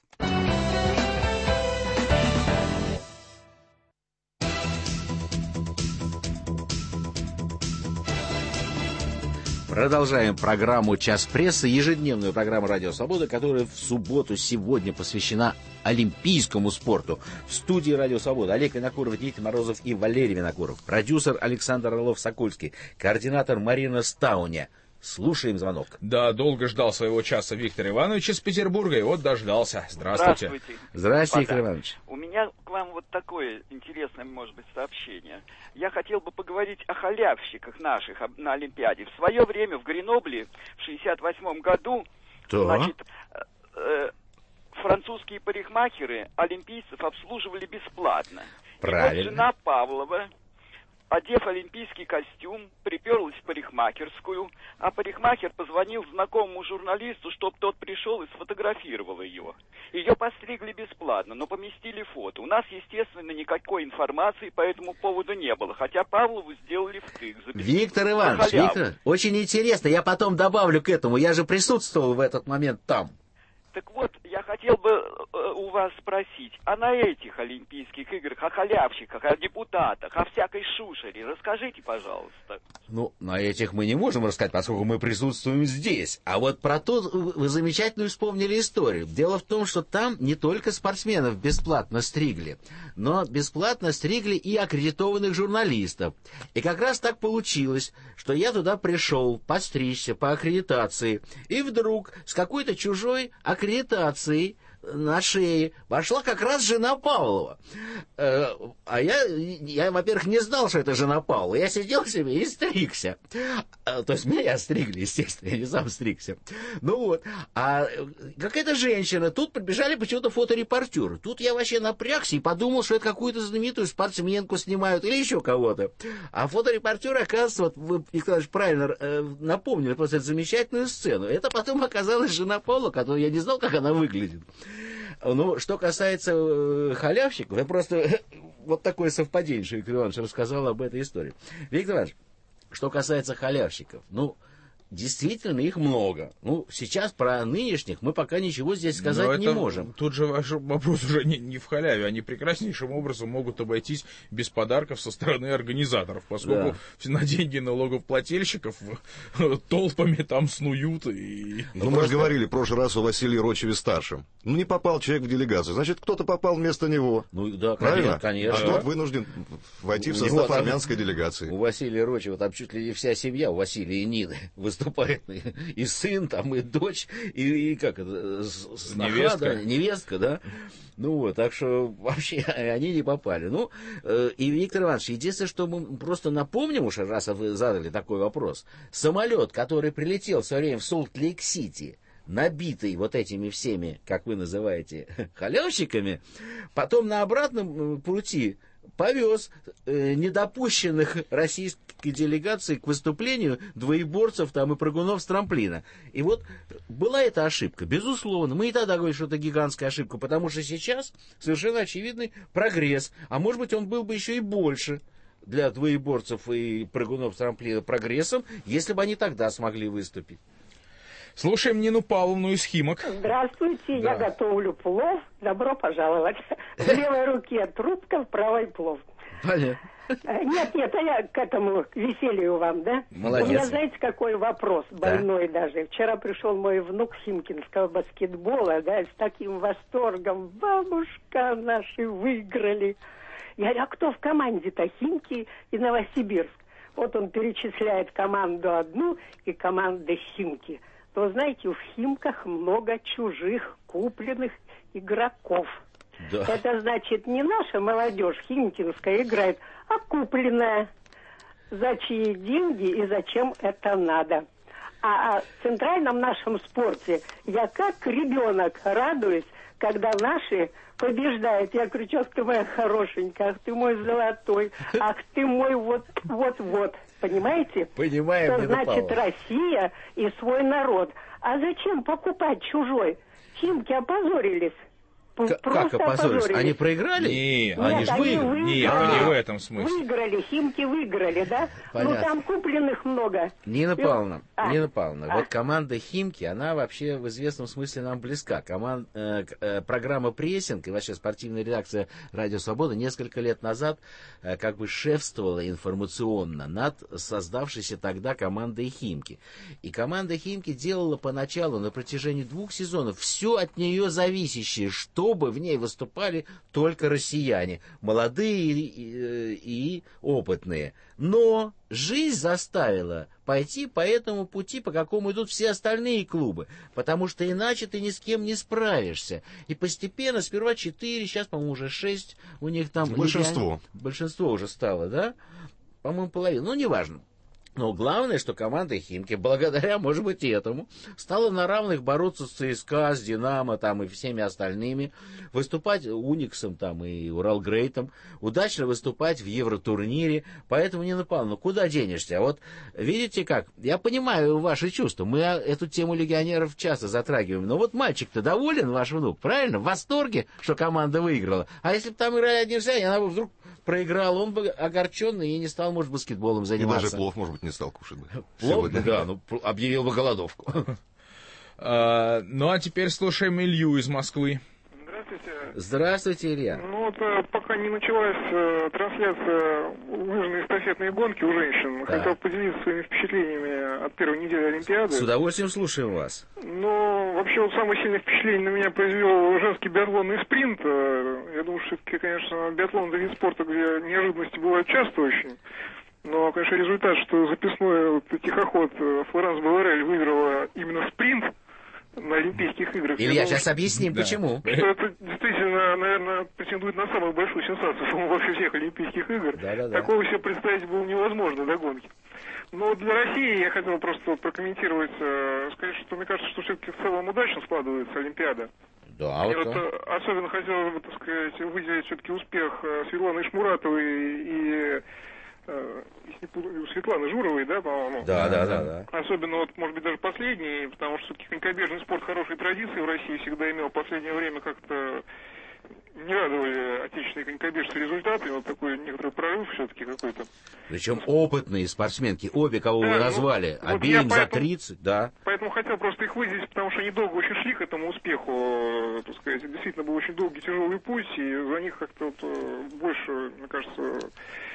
Продолжаем программу «Час прессы», ежедневную программу «Радио Свобода», которая в субботу сегодня посвящена олимпийскому спорту. В студии «Радио Свобода» Олег Винокуров, Дмитрий Морозов и Валерий Винокуров. Продюсер Александр Орлов-Сокольский. Координатор Марина Стауня. Слушаем звонок. Да, долго ждал своего часа Виктор Иванович из Петербурга, и вот дождался. Здравствуйте. Здравствуйте. Здравствуйте, Виктор Иванович. У меня к вам вот такое интересное, может быть, сообщение. Я хотел бы поговорить о халявщиках наших на Олимпиаде. В свое время в Гренобле в шестьдесят восьмом году, да. значит, э, французские парикмахеры олимпийцев обслуживали бесплатно. Правильно. И вот жена Павлова, одев олимпийский костюм, приперлась в парикмахерскую, а парикмахер позвонил знакомому журналисту, чтобы тот пришел и сфотографировал ее. Ее постригли бесплатно, но поместили фото. У нас, естественно, никакой информации по этому поводу не было, хотя Павлову сделали втык. За бес... Виктор Иванович, Виктор, очень интересно, я потом добавлю к этому, я же присутствовал в этот момент там. Так вот, я хотел бы э, у вас спросить, а на этих Олимпийских играх, о халявщиках, о депутатах, о всякой шушере, расскажите, пожалуйста. Ну, на этих мы не можем рассказать, поскольку мы присутствуем здесь. А вот про то вы замечательную вспомнили историю. Дело в том, что там не только спортсменов бесплатно стригли, но бесплатно стригли и аккредитованных журналистов. И как раз так получилось, что я туда пришел постричься по аккредитации, и вдруг с какой-то чужой аккредитацией на шее вошла как раз жена Павлова. Э, а я, я, во-первых, не знал, что это жена Павлова. Я сидел себе и стригся. Э, то есть меня стригли, естественно, я не сам стригся. Ну вот. А какая-то женщина. Тут прибежали почему-то фоторепортеры. Тут я вообще напрягся и подумал, что это какую-то знаменитую спортсменку снимают или еще кого-то. А фоторепортеры, оказывается, вот вы, Виктор Иванович, правильно э, напомнили просто эту замечательную сцену. Это потом оказалась жена Павлова, которую я не знал, как она выглядит. Ну, что касается э, халявщиков, я просто вот такое совпадение, что Виктор Иванович рассказал об этой истории. Виктор Иванович, что касается халявщиков, ну, действительно их много. Ну, сейчас про нынешних мы пока ничего здесь сказать не можем. Тут же ваш вопрос уже не, не в халяве. Они прекраснейшим образом могут обойтись без подарков со стороны организаторов, поскольку да. на деньги налогоплательщиков толпами там снуют. И... Ну, мы же говорили в прошлый раз о Василии Рочеве-старшем. Ну, не попал человек в делегацию, значит, кто-то попал вместо него. Ну, да, правильно? Конечно. А тот вынужден войти в состав армянской делегации. У Василия Рочева там чуть ли не вся семья, у Василия и Нины выступает. И сын, там, и дочь, и, и как это, сноха, невестка. Да, невестка, да. Ну вот, так что вообще они не попали. Ну, э, и Виктор Иванович, единственное, что мы просто напомним уж, раз вы задали такой вопрос. Самолет, который прилетел в свое время в Солт-Лейк-Сити, набитый вот этими всеми, как вы называете, халявщиками, потом на обратном пути повез э, недопущенных российской делегации к выступлению двоеборцев там и прыгунов с трамплина. И вот была эта ошибка, безусловно. Мы и тогда говорили, что это гигантская ошибка, потому что сейчас совершенно очевидный прогресс. А может быть, он был бы еще и больше для двоеборцев и прыгунов с трамплина прогрессом, если бы они тогда смогли выступить. Слушаем Нину Павловну из Химок. Здравствуйте, да. Я готовлю плов. Добро пожаловать. В левой руке трубка, в правой плов. Понятно. Нет, нет, а я к этому к веселью вам, да? Молодец. У меня, знаете, какой вопрос, больной да. даже. Вчера пришел мой внук химкинского баскетбола, да, с таким восторгом. Бабушка, наши выиграли. Я говорю, а кто в команде-то? Химки и Новосибирск. Вот он перечисляет команду одну и команду Химки. То, знаете, в Химках много чужих, купленных игроков. Да. Это значит, не наша молодежь химкинская играет, а купленная. За чьи деньги и зачем это надо. А в центральном нашем спорте я как ребенок радуюсь, когда наши побеждают. Я говорю, что ты моя хорошенькая, ах ты мой золотой, ах ты мой вот-вот-вот. Понимаете? Понимаем. Что значит Россия и свой народ. А зачем покупать чужой? Химки опозорились. К- как опозорились? Они проиграли? Не, Нет, они же они выиграли. выиграли. Нет, не в этом смысле. Выиграли, Химки выиграли, да? Понятно. Ну там купленных много. Нина И... Павловна, а. Нина Павловна, а. вот команда Химки, она вообще в известном смысле нам близка. Команд, э, э, программа «Прессинг» и вообще спортивная редакция «Радио Свобода» несколько лет назад э, как бы шефствовала информационно над создавшейся тогда командой Химки. И команда Химки делала поначалу на протяжении двух сезонов все от нее зависящее, чтобы в ней выступали только россияне, молодые и, и, и опытные. Но жизнь заставила пойти по этому пути, по какому идут все остальные клубы, потому что иначе ты ни с кем не справишься. И постепенно, сперва четыре, сейчас, по-моему, уже шесть у них там... Большинство. Легион... Большинство уже стало, да? По-моему, половина. Ну, неважно. Но главное, что команда Химки, благодаря, может быть, этому, стала на равных бороться с ЦСКА, с Динамо там, и всеми остальными, выступать Униксом там, и Уралгрейтом, удачно выступать в Евротурнире. Поэтому, Нина Павловна, куда денешься? Вот видите как, я понимаю ваши чувства, мы эту тему легионеров часто затрагиваем, но вот мальчик-то доволен, ваш внук, правильно? В восторге, что команда выиграла. А если бы там играли один нельзя, и она бы вдруг проиграла, он бы огорченный и не стал, может, баскетболом заниматься. И даже плов, может быть, не стал кушать бы. Плов, да, ну, объявил бы голодовку. А, ну, а теперь слушаем Илью из Москвы. Здравствуйте. Здравствуйте, Илья. Ну вот э, пока не началась э, трансляция лыжной эстафетной гонки у женщин, Да. хотел поделиться своими впечатлениями от первой недели Олимпиады. С удовольствием слушаем вас. Ну, вообще, вот самое сильное впечатление на меня произвел женский биатлонный спринт. Э, Я думаю, что все-таки, конечно, биатлон — это вид спорта, где неожиданности бывают часто очень. Но, конечно, результат, что записной вот, тихоход э, Флоранс Баларель выиграла именно спринт на Олимпийских играх. Илья, сейчас объясним, да. почему. Что это действительно, наверное, претендует на самую большую сенсацию, по-моему, во всех Олимпийских игр. Да-да-да. Такого себе представить было невозможно до гонки. Но для России я хотел просто прокомментировать, э, сказать, что мне кажется, что все-таки в целом удачно складывается Олимпиада. Да, И вот вот, э, особенно хотелось бы, так сказать, выделить все-таки успех э, Светланы Шмуратовой и э, у Светланы Журовой, да, по-моему? Да, да, да, да. Особенно, вот, может быть, даже последний, потому что все-таки конькобежный спорт хорошей традиции в России всегда имел в последнее время как-то не радовали отечественные конькобежцы результаты, вот такой некоторый прорыв все-таки какой-то. Причем опытные спортсменки, обе, кого да, вы назвали, ну, обеим вот за тридцать, да. Поэтому хотел просто их выделить, потому что они долго очень шли к этому успеху, так сказать, действительно был очень долгий, тяжелый путь, и за них как-то вот больше, мне кажется,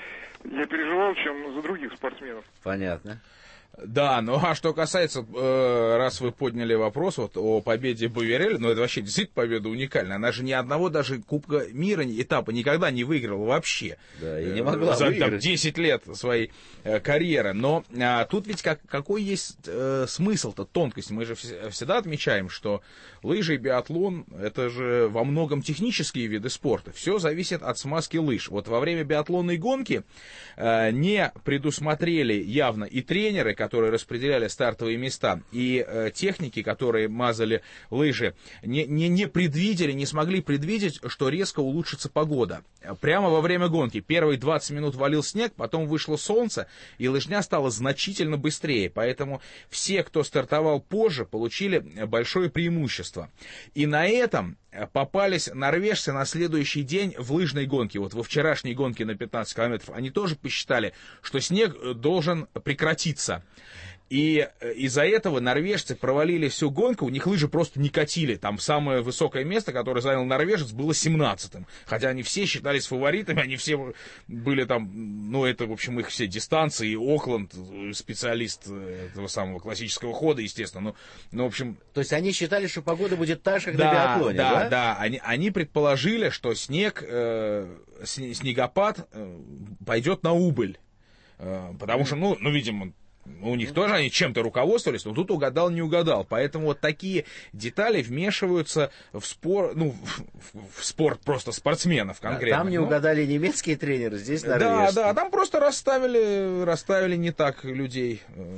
я переживал, чем за других спортсменов. Понятно. Да, ну а что касается, э, раз вы подняли вопрос вот о победе Баверель, ну это вообще действительно победа уникальная, она же ни одного даже Кубка мира этапа никогда не выиграла вообще. Да, и не могла за выиграть. Там, десять лет своей э, карьеры, но а, тут ведь как, какой есть э, смысл-то, тонкость, мы же вс- всегда отмечаем, что лыжи и биатлон это же во многом технические виды спорта, все зависит от смазки лыж. Вот во время биатлонной гонки э, не предусмотрели явно и тренеры, которые распределяли стартовые места, и э, техники, которые мазали лыжи, не, не, не предвидели, не смогли предвидеть, что резко улучшится погода. Прямо во время гонки первые двадцать минут валил снег, потом вышло солнце, и лыжня стала значительно быстрее, поэтому все, кто стартовал позже, получили большое преимущество. И на этом попались норвежцы на следующий день в лыжной гонке. Вот во вчерашней гонке на пятнадцать километров они тоже посчитали, что снег должен прекратиться. И из-за этого норвежцы провалили всю гонку, у них лыжи просто не катили. Там самое высокое место, которое занял норвежец, было семнадцатым. Хотя они все считались фаворитами, они все были там, ну это, в общем, их все дистанции. И Окленд, специалист этого самого классического хода, естественно. Ну, ну в общем... То есть они считали, что погода будет та же, как да, на биатлоне, да? Да, да. Они, они предположили, что снег, э, снегопад э, пойдет на убыль. Э, потому что, ну, ну, видимо... У них тоже они чем-то руководствовались, но тут угадал, не угадал. Поэтому вот такие детали вмешиваются в спор, ну, в, в спорт просто спортсменов конкретно. Там не ну, угадали немецкие тренеры, здесь норвежские. Да, да, там просто расставили, расставили не так людей.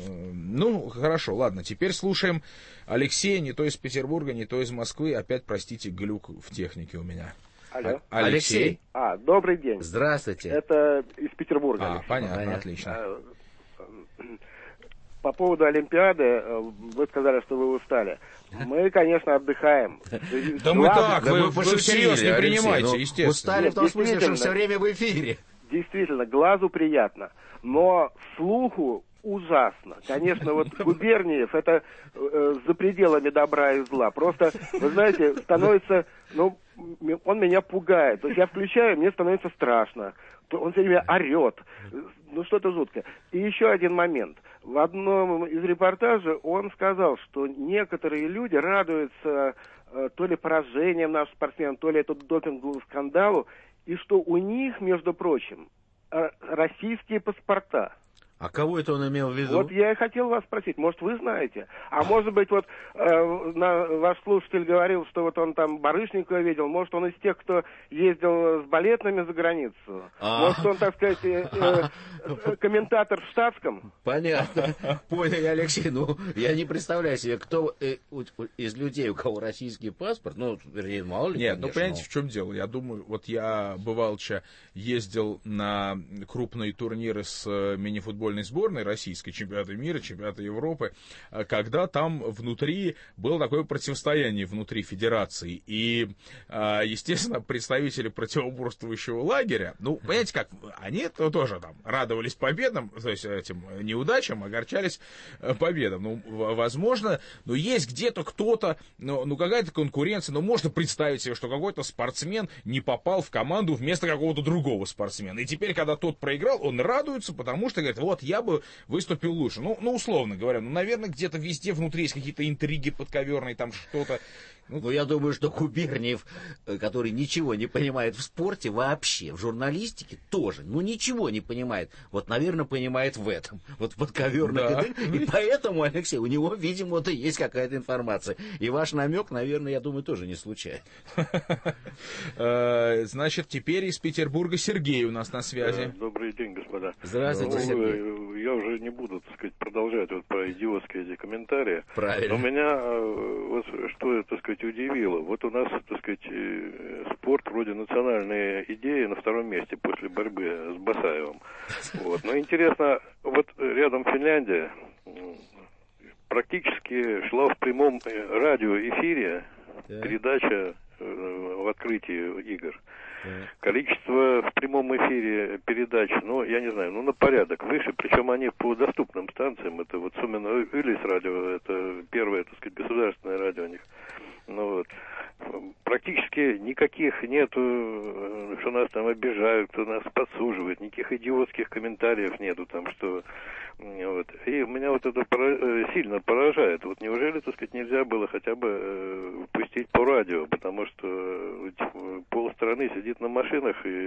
Ну, хорошо, ладно, теперь слушаем Алексея, не то из Петербурга, не то из Москвы. Опять, простите, глюк в технике у меня. Алло. Алексей. Алексей. А, добрый день. Здравствуйте. Это из Петербурга. А, Алексей. понятно, понятно, отлично. По поводу Олимпиады, вы сказали, что вы устали. Мы, конечно, отдыхаем. Да мы так, вы всерьез не принимайте, естественно. Устали в том смысле, что все время в эфире. Действительно, глазу приятно, но слуху ужасно. Конечно, вот Губерниев, это э, за пределами добра и зла. Просто, вы знаете, становится, ну, он меня пугает. То есть я включаю, мне становится страшно. Он все время орет. Ну, что-то жуткое. И еще один момент. В одном из репортажей он сказал, что некоторые люди радуются э, то ли поражением наших спортсменов, то ли этому допинговому скандалу, и что у них, между прочим, э, российские паспорта. А кого это он имел в виду? Вот я и хотел вас спросить, может, вы знаете? А может быть, вот э, на, ваш слушатель говорил, что вот он там Барышникова видел, может, он из тех, кто ездил с балетными за границу? А-а-а. Может, он, так сказать, э, э, комментатор в штатском? Понятно. Понял, Алексей. Ну, я не представляю себе, кто э, из людей, у кого российский паспорт, ну, вернее, мало ли. Нет, конечно, ну, понимаете, в чем дело? Я думаю, вот я, бывалча, ездил на крупные турниры с мини-футбольной сборной российской, чемпионата мира, чемпионата Европы, когда там внутри было такое противостояние внутри федерации. И, естественно, представители противоборствующего лагеря, ну, понимаете как, они тоже там радовались победам, то есть этим неудачам, огорчались победам. Ну, возможно, ну, есть где-то кто-то, ну, ну, какая-то конкуренция, но можно представить себе, что какой-то спортсмен не попал в команду вместо какого-то другого спортсмена. И теперь, когда тот проиграл, он радуется, потому что говорит, вот, я бы выступил лучше. Ну, ну, условно говоря, ну, наверное, где-то везде внутри есть какие-то интриги подковерные, там что-то. Ну, ну, я думаю, что Губерниев, который ничего не понимает в спорте вообще, в журналистике тоже, ну, ничего не понимает. Вот, наверное, понимает в этом. Вот в подковерных. Да. И поэтому, Алексей, у него, видимо, вот и есть какая-то информация. И ваш намек, наверное, я думаю, тоже не случайно. Значит, теперь из Петербурга Сергей у нас на связи. Добрый день, господа. Здравствуйте, Сергей. Я уже не буду, так сказать, продолжать вот про идиотские эти комментарии. Правильно. Но меня вот что, так сказать, удивило. Вот у нас, так сказать, спорт вроде национальной идеи на втором месте после борьбы с Басаевым. Вот. Но интересно, вот рядом Финляндия практически шла в прямом радиоэфире передача в открытии игр. Количество в прямом эфире передач, ну, я не знаю, ну, на порядок выше, причем они по доступным станциям, это вот Сумен Уиллис радио, это первое, так сказать, государственное радио у них, ну, вот. Практически никаких нету, что нас там обижают, кто нас подсуживает, никаких идиотских комментариев нету там, что... Вот. И меня вот это пора... сильно поражает. Вот неужели, так сказать, нельзя было хотя бы э, пустить по радио, потому что полстраны сидит на машинах, и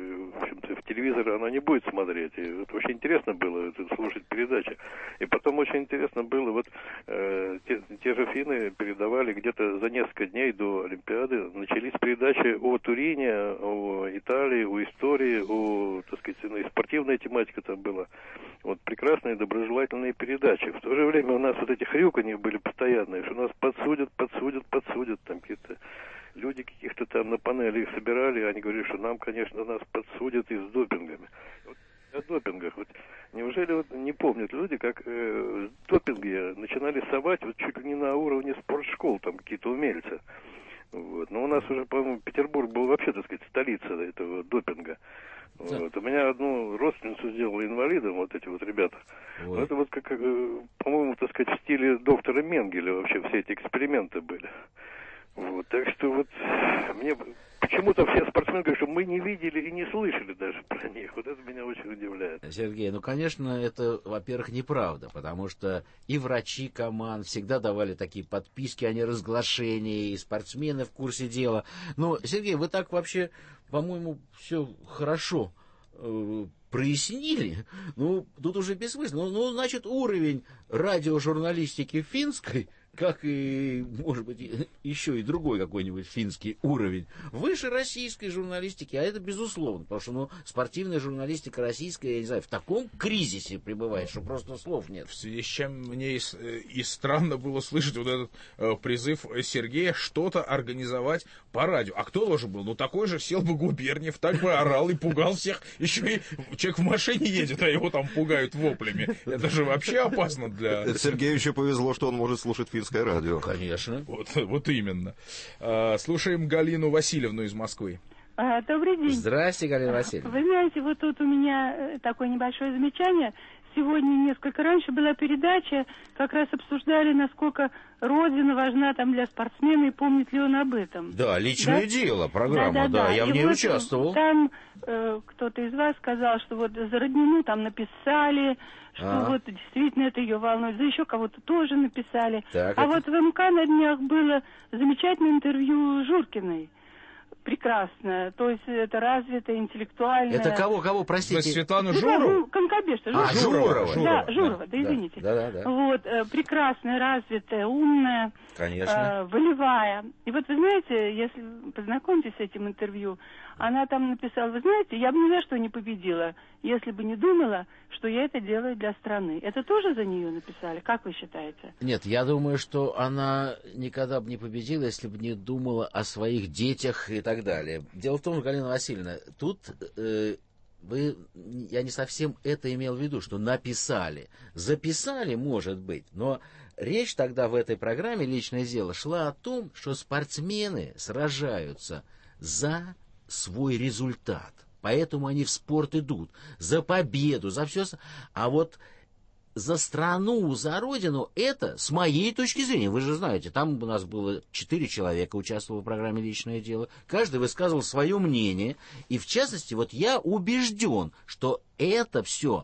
в общем-то, в телевизор она не будет смотреть. И вот очень интересно было это, слушать передачи. И потом очень интересно было, вот э, те, те же финны передавали где-то за несколько дней до Олимпиады, начались передачи о Турине, о Италии, о истории, о, так сказать, ну, и спортивная тематика там была. Вот прекрасные доброжелательные передачи. В то же время у нас вот эти хрюканья были постоянные, что нас подсудят, подсудят, подсудят, там какие-то люди каких-то там на панели их собирали, они говорили, что нам, конечно, нас подсудят и с допингами. Вот о допингах. Вот неужели вот не помнят люди, как э, допинги начинали совать вот чуть ли не на уровне спортшкол, там какие-то умельцы. Вот. Но у нас уже, по-моему, Петербург был вообще, так сказать, столица этого допинга. Вот. У меня одну родственницу сделали инвалидом, вот эти вот ребята. Вот. Это вот, как, по-моему, так сказать, в стиле доктора Менгеля вообще все эти эксперименты были. Вот. Так что вот мне почему-то все спортсмены говорят, что мы не видели и не слышали даже про них. Вот это меня очень удивляет. Сергей, ну, конечно, это, во-первых, неправда, потому что и врачи команд всегда давали такие подписки о неразглашении, и спортсмены в курсе дела. Но, Сергей, вы так вообще, по-моему, все хорошо э, прояснили. Ну, тут уже бессмысленно. Ну, ну, значит, уровень радиожурналистики финской, как и, может быть, еще и другой какой-нибудь финский уровень, выше российской журналистики, а это безусловно, потому что, ну, спортивная журналистика российская, я не знаю, в таком кризисе пребывает, что просто слов нет. В связи с чем мне и, и странно было слышать вот этот э, призыв Сергея что-то организовать по радио. А кто должен был? Ну, такой же сел бы Губерниев, так бы орал и пугал всех. Еще и человек в машине едет, а его там пугают воплями. Это же вообще опасно для... Сергею еще повезло, что он может слушать финское радио. Конечно. Вот, вот именно. А, слушаем Галину Васильевну из Москвы. А, добрый день. Здрасте, Галина Васильевна. Вы знаете, вот тут у меня такое небольшое замечание. Сегодня несколько раньше была передача, как раз обсуждали, насколько Родина важна там для спортсмена, и помнит ли он об этом. Да, личное да? дело, программа, да, да, да, да. я и в ней вот участвовал. Там э, кто-то из вас сказал, что вот за Роднину там написали, что а. вот действительно это ее волнует, за еще кого-то тоже написали. Так, а это... вот в МК на днях было замечательное интервью Журкиной. Прекрасно. То есть это развито, интеллектуально. Это кого, кого, простите? Светлану Журову? Конкобежца. А, Журова. Журова. Да, Журова, да, да извините. Да, да, да. Вот, прекрасная, развитая, умная. Конечно. Э, волевая. И вот вы знаете, если познакомитесь с этим интервью, она там написала, вы знаете, я бы ни за что не победила, если бы не думала, что я это делаю для страны. Это тоже за нее написали? Как вы считаете? Нет, я думаю, что она никогда бы не победила, если бы не думала о своих детях и так далее. Дело в том, Галина Васильевна, тут э, вы, я не совсем это имел в виду, что написали. Записали, может быть, но речь тогда в этой программе «Личное дело» шла о том, что спортсмены сражаются за свой результат. Поэтому они в спорт идут. За победу, за все. А вот за страну, за родину, это, с моей точки зрения, вы же знаете, там у нас было четыре человека участвовало в программе «Личное дело». Каждый высказывал свое мнение. И, в частности, вот я убежден, что это все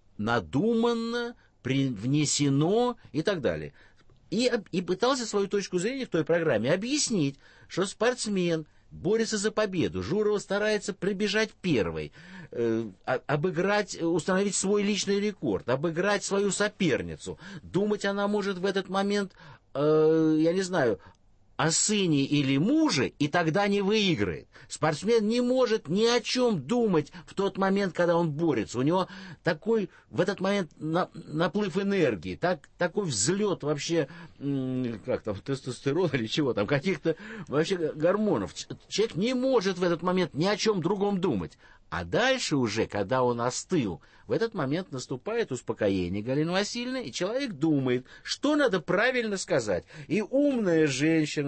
надуманно, привнесено и так далее. И, и пытался свою точку зрения в той программе объяснить, что спортсмен борется за победу. Журова старается пробежать первой, э, обыграть, установить свой личный рекорд, обыграть свою соперницу. Думать она может в этот момент, э, я не знаю, о сыне или муже, и тогда не выиграет. Спортсмен не может ни о чем думать в тот момент, когда он борется. У него такой в этот момент на, наплыв энергии, так, такой взлет вообще, как там, тестостерона или чего там, каких-то вообще гормонов. Человек не может в этот момент ни о чем другом думать. А дальше уже, когда он остыл, в этот момент наступает успокоение Галины Васильевны, и человек думает, что надо правильно сказать. И умная женщина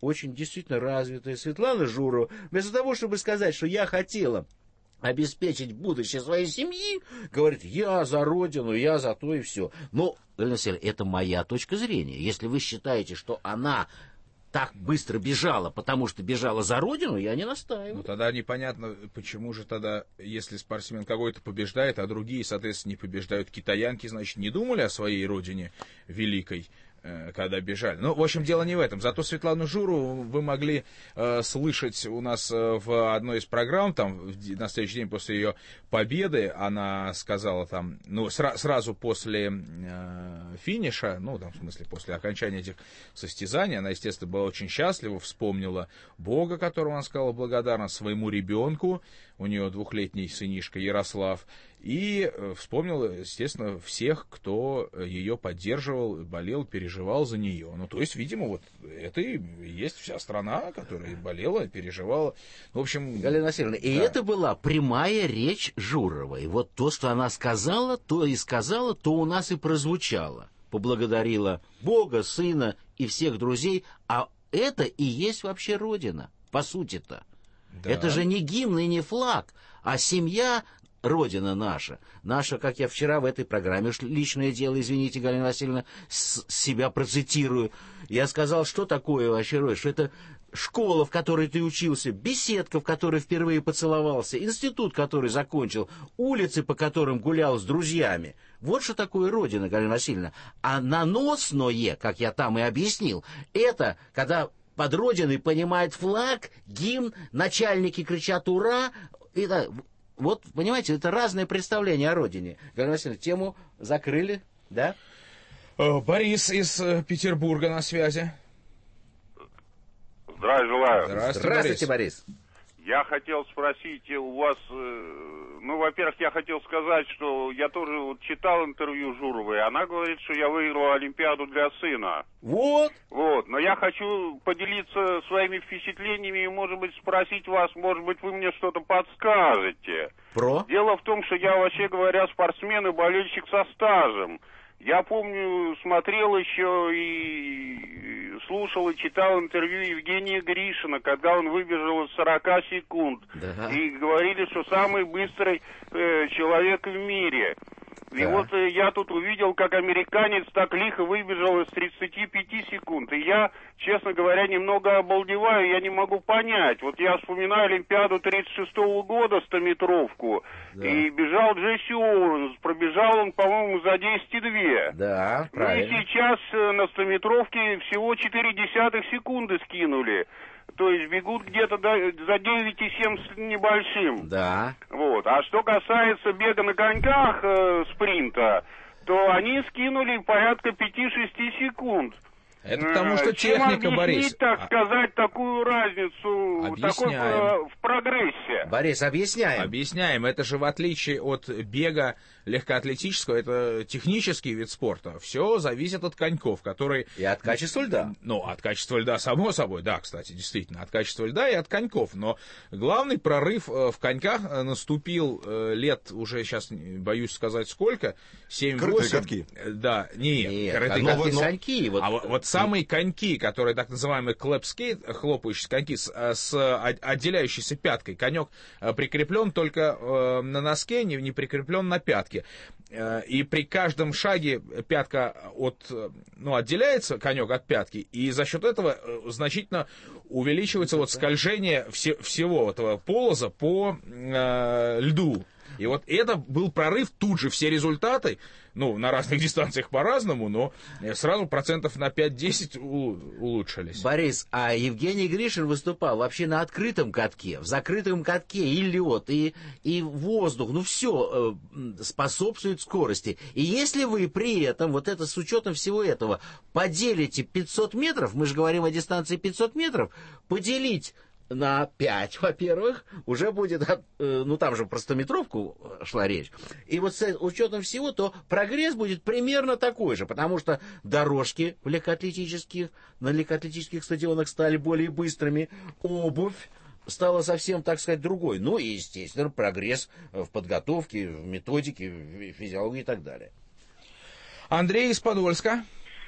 очень действительно развитая Светлана Журова, вместо того, чтобы сказать, что я хотела обеспечить будущее своей семьи, говорит, я за родину, я за то и все. Но, Галина Васильевна, это моя точка зрения. Если вы считаете, что она так быстро бежала, потому что бежала за родину, я не настаиваю. Ну, тогда непонятно, почему же тогда, если спортсмен какой-то побеждает, а другие, соответственно, не побеждают, китаянки, значит, не думали о своей родине великой, когда бежали. Ну, в общем, дело не в этом. Зато Светлану Журову вы могли э, слышать у нас э, в одной из программ, там, в, на следующий день после ее победы, она сказала там, ну, сра- сразу после э, финиша, ну, там, в смысле, после окончания этих состязаний, она, естественно, была очень счастлива, вспомнила Бога, которому она сказала благодарна, своему ребенку, у нее двухлетний сынишка Ярослав, и вспомнила, естественно, всех, кто ее поддерживал, болел, переживал за нее. Ну, то есть, видимо, вот это и есть вся страна, которая болела, переживала. В общем... Галина Васильевна, да. И это была прямая речь Журовой. Вот то, что она сказала, то и сказала, то у нас и прозвучало. Поблагодарила Бога, сына и всех друзей. А это и есть вообще Родина, по сути-то. Да. Это же не гимн и не флаг, а семья... Родина наша. Наша, как я вчера в этой программе, личное дело, извините, Галина Васильевна, с себя процитирую. Я сказал, что такое вообще Родина, что это школа, в которой ты учился, беседка, в которой впервые поцеловался, институт, который закончил, улицы, по которым гулял с друзьями. Вот что такое Родина, Галина Васильевна. А наносное, как я там и объяснил, это когда под Родиной понимает флаг, гимн, начальники кричат «Ура!», это... Вот, понимаете, это разные представления о родине. Галина Васильевна, тему закрыли, да? Борис из Петербурга на связи. Здравия желаю. Здравствуйте, Здравствуйте Борис. Борис. Я хотел спросить у вас, ну, во-первых, я хотел сказать, что я тоже вот читал интервью Журовой, она говорит, что я выиграл Олимпиаду для сына. Вот. Вот, но я хочу поделиться своими впечатлениями и, может быть, спросить вас, может быть, вы мне что-то подскажете. Про? Дело в том, что я, вообще говоря, спортсмен и болельщик со стажем. Я помню, смотрел еще и слушал и читал интервью Евгения Гришина, когда он выбежал из сорока секунд. Да. И говорили, что самый быстрый э, человек в мире. И да. вот э, я тут увидел, как американец так лихо выбежал из тридцати пяти секунд. И я, честно говоря, немного обалдеваю, я не могу понять. Вот я вспоминаю Олимпиаду тридцать шестого года, стометровку, да. и бежал Джесси Оуэнс, пробежал он, по-моему, за десять две. Да, правильно. Ну и сейчас э, на стометровке всего четыре десятых секунды скинули. То есть бегут где-то до, за девять семь с небольшим. Да. Вот. А что касается бега на коньках э, спринта, то они скинули порядка пяти-шести секунд. Это потому что техника, Чем Борис. так сказать, такую разницу такой, э, в прогрессе? Борис, объясняем. Объясняем. Это же в отличие от бега легкоатлетического, это технический вид спорта. Все зависит от коньков, которые... И от качества льда. Ну, от качества льда, само собой, да, кстати, действительно, от качества льда и от коньков. Но главный прорыв в коньках наступил лет уже, сейчас боюсь сказать сколько, семь-восемь. Крытые катки. Да, нет, нет крытые катки, но... коньки. Вот... А вот, вот самые коньки, которые так называемые клэп-скейт, хлопающие коньки с, с отделяющейся пяткой, конек прикреплен только э, на носке, не, не прикреплен на пятке. Э, и при каждом шаге пятка от, ну, отделяется, конек от пятки, и за счет этого значительно увеличивается вот скольжение все, всего этого полоза по э, льду. И вот это был прорыв, тут же все результаты, ну, на разных дистанциях по-разному, но сразу процентов на пять-десять улучшились. Борис, а Евгений Гришин выступал вообще на открытом катке, в закрытом катке и лед, и, и воздух, ну, все э, способствует скорости. И если вы при этом, вот это с учетом всего этого, поделите пятьсот метров, мы же говорим о дистанции пятьсот метров, поделить на пять, во-первых, уже будет, ну там же про стометровку шла речь, и вот с учетом всего, то прогресс будет примерно такой же, потому что дорожки в легкоатлетических, на легкоатлетических стадионах стали более быстрыми, обувь стала совсем, так сказать, другой, ну и, естественно, прогресс в подготовке, в методике, в физиологии и так далее. Андрей из Подольска.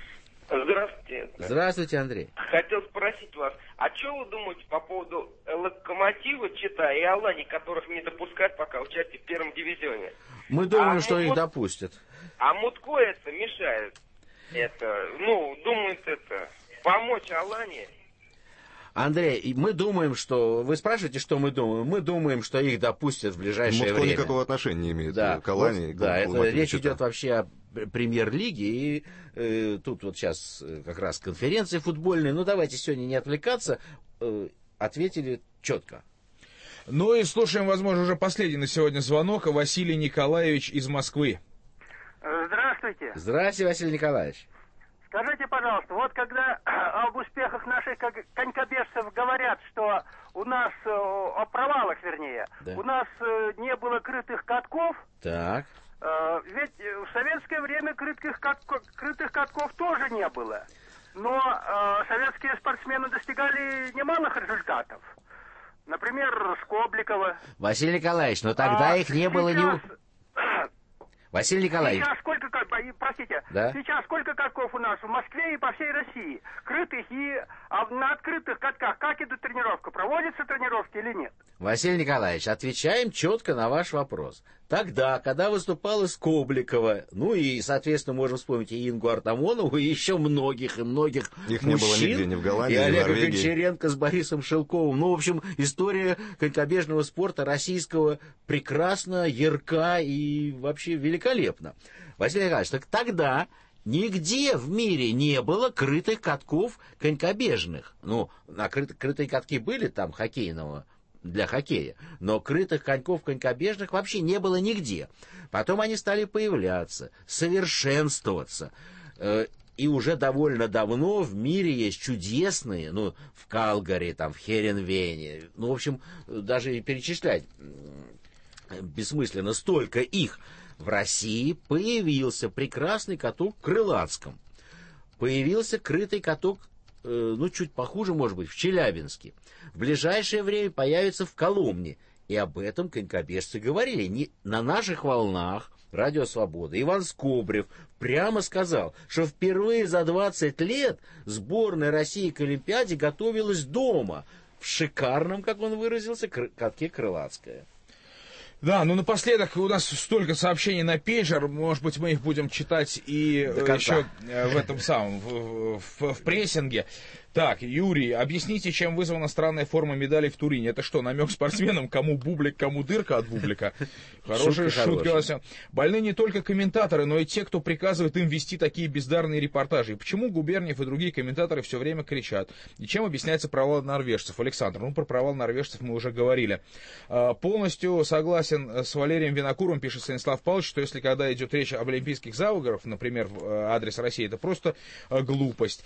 Здравствуйте. Здравствуйте, Андрей. Хотел спросить вас, а что вы думаете по поводу Локомотива, Чита и Алании, которых не допускать пока участие в первом дивизионе? Мы думаем, а что Мут... их допустят. А Мутко это мешает. Это, ну, думает это, помочь Алании. Андрей, мы думаем, что... Вы спрашиваете, что мы думаем? Мы думаем, что их допустят в ближайшее Мутко время. никакого отношения не имеет да. к Алании. Вот, да, это речь Чита. идет вообще о премьер-лиге, и э, тут вот сейчас как раз конференции футбольные. Ну, давайте сегодня не отвлекаться. Э, ответили четко. Ну и слушаем, возможно, уже последний на сегодня звонок. Василий Николаевич из Москвы. Здравствуйте. Здравствуйте, Василий Николаевич. Скажите, пожалуйста, вот когда об успехах наших конькобежцев говорят, что у нас, о провалах вернее, да. у нас не было крытых катков, так. ведь в советское время крытых катков, крытых катков тоже не было. Но советские спортсмены достигали немалых результатов. Например, Скобликова. Василий Николаевич, но тогда а их не было ни... Василий Николаевич. Сейчас сколько, простите, да? сейчас сколько катков у нас в Москве и по всей России? Крытых и а на открытых катках как идет тренировка? Проводятся тренировки или нет? Василий Николаевич, отвечаем четко на ваш вопрос. Тогда, когда выступала Скобликова, ну и, соответственно, можем вспомнить и Ингу Артамонову, и еще многих и многих Их мужчин, не было нигде, ни в Голландии, и ни в Олега Норвегии. Гончаренко с Борисом Шелковым. Ну, в общем, история конькобежного спорта российского прекрасна, ярка и вообще великолепна. Василий Николаевич, так тогда нигде в мире не было крытых катков конькобежных. Ну, на крыт, крытые катки были там хоккейного, для хоккея, но крытых коньков конькобежных вообще не было нигде. Потом они стали появляться, совершенствоваться. И уже довольно давно в мире есть чудесные, ну, в Калгари, там, в Херенвене, ну, в общем, даже и перечислять бессмысленно, столько их. В России появился прекрасный каток в Крылатском. Появился крытый каток, э, ну, чуть похуже, может быть, в Челябинске. В ближайшее время появится в Коломне. И об этом конькобежцы говорили. Не, на наших волнах Радио Свобода Иван Скобрев прямо сказал, что впервые за двадцать лет сборная России к Олимпиаде готовилась дома. В шикарном, как он выразился, катке Крылатская. Да, ну напоследок у нас столько сообщений на пейджер, может быть, мы их будем читать и еще в этом самом, в, в, в прессинге. Так, Юрий, объясните, чем вызвана странная форма медалей в Турине. Это что, намек спортсменам, кому бублик, кому дырка от бублика? Хорошая шутка. шутка. Больны не только комментаторы, но и те, кто приказывает им вести такие бездарные репортажи. И почему Губерниев и другие комментаторы все время кричат? И чем объясняется провал норвежцев? Александр, ну про провал норвежцев мы уже говорили. А, полностью согласен с Валерием Винокуром, пишет Станислав Павлович, что если когда идет речь об олимпийских заговорах, например, в адрес России, это просто глупость.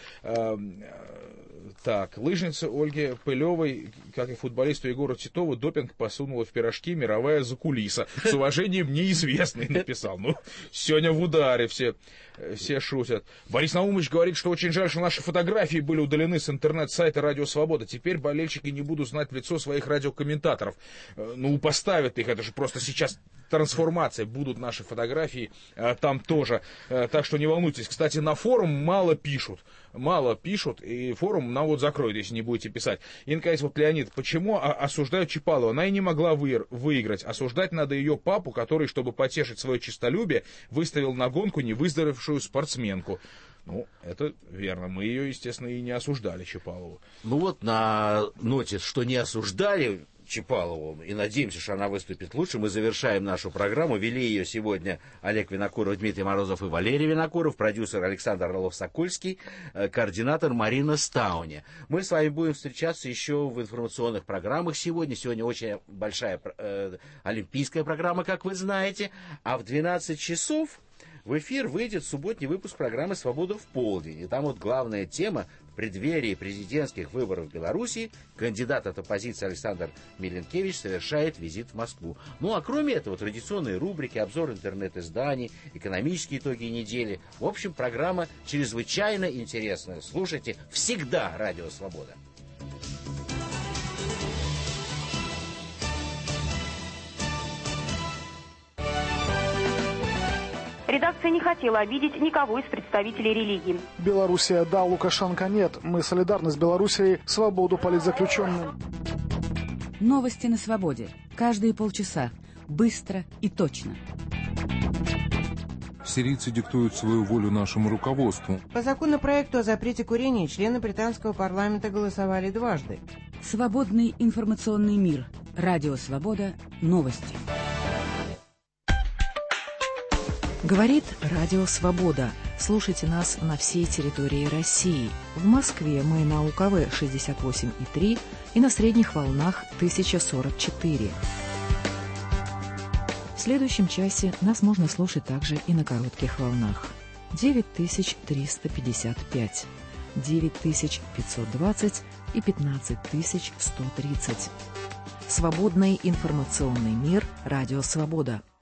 Так, лыжнице Ольге Пылевой, как и футболисту Егору Титову, допинг посунула в пирожки мировая закулиса. С уважением неизвестный написал. Ну, сегодня в ударе все, все шутят. Борис Наумович говорит, что очень жаль, что наши фотографии были удалены с интернет-сайта Радио Свобода. Теперь болельщики не будут знать в лицо своих радиокомментаторов. Ну, поставят их, это же просто сейчас трансформация. Будут наши фотографии там тоже. Так что не волнуйтесь. Кстати, на форум мало пишут. Мало пишут, и форум нам вот закроют, если не будете писать. И, наконец, вот Леонид, почему осуждают Чапалову? Она и не могла вы... выиграть. Осуждать надо ее папу, который, чтобы потешить свое честолюбие, выставил на гонку невыздоровевшую спортсменку. Ну, это верно. Мы ее, естественно, и не осуждали, Чапалову. Ну вот на ноте, что не осуждали Чапалову, и надеемся, что она выступит лучше, мы завершаем нашу программу. Вели ее сегодня Олег Винокуров, Дмитрий Морозов и Валерий Винокуров, продюсер Александр Орлов-Сокольский, координатор Марина Стауни. Мы с вами будем встречаться еще в информационных программах сегодня. Сегодня очень большая э, олимпийская программа, как вы знаете. А в двенадцать часов в эфир выйдет субботний выпуск программы «Свобода в полдень». И там вот главная тема в преддверии президентских выборов в Беларуси. Кандидат от оппозиции Александр Миленкевич совершает визит в Москву. Ну а кроме этого традиционные рубрики, обзор интернет-изданий, экономические итоги недели. В общем, программа чрезвычайно интересная. Слушайте всегда «Радио Свобода». Редакция не хотела обидеть никого из представителей религии. Белоруссия да, Лукашенко нет. Мы солидарны с Белоруссией, свободу политзаключенным. Новости на свободе. Каждые полчаса. Быстро и точно. Сирийцы диктуют свою волю нашему руководству. По законопроекту о запрете курения члены британского парламента голосовали дважды. Свободный информационный мир. Радио «Свобода». Новости. Говорит Радио «Свобода». Слушайте нас на всей территории России. В Москве мы на У К В шестьдесят восемь и три и на средних волнах тысяча сорок четыре. В следующем часе нас можно слушать также и на коротких волнах. девять тысяч триста пятьдесят пять, девять тысяч пятьсот двадцать и пятнадцать тысяч сто тридцать. Свободный информационный мир. Радио «Свобода».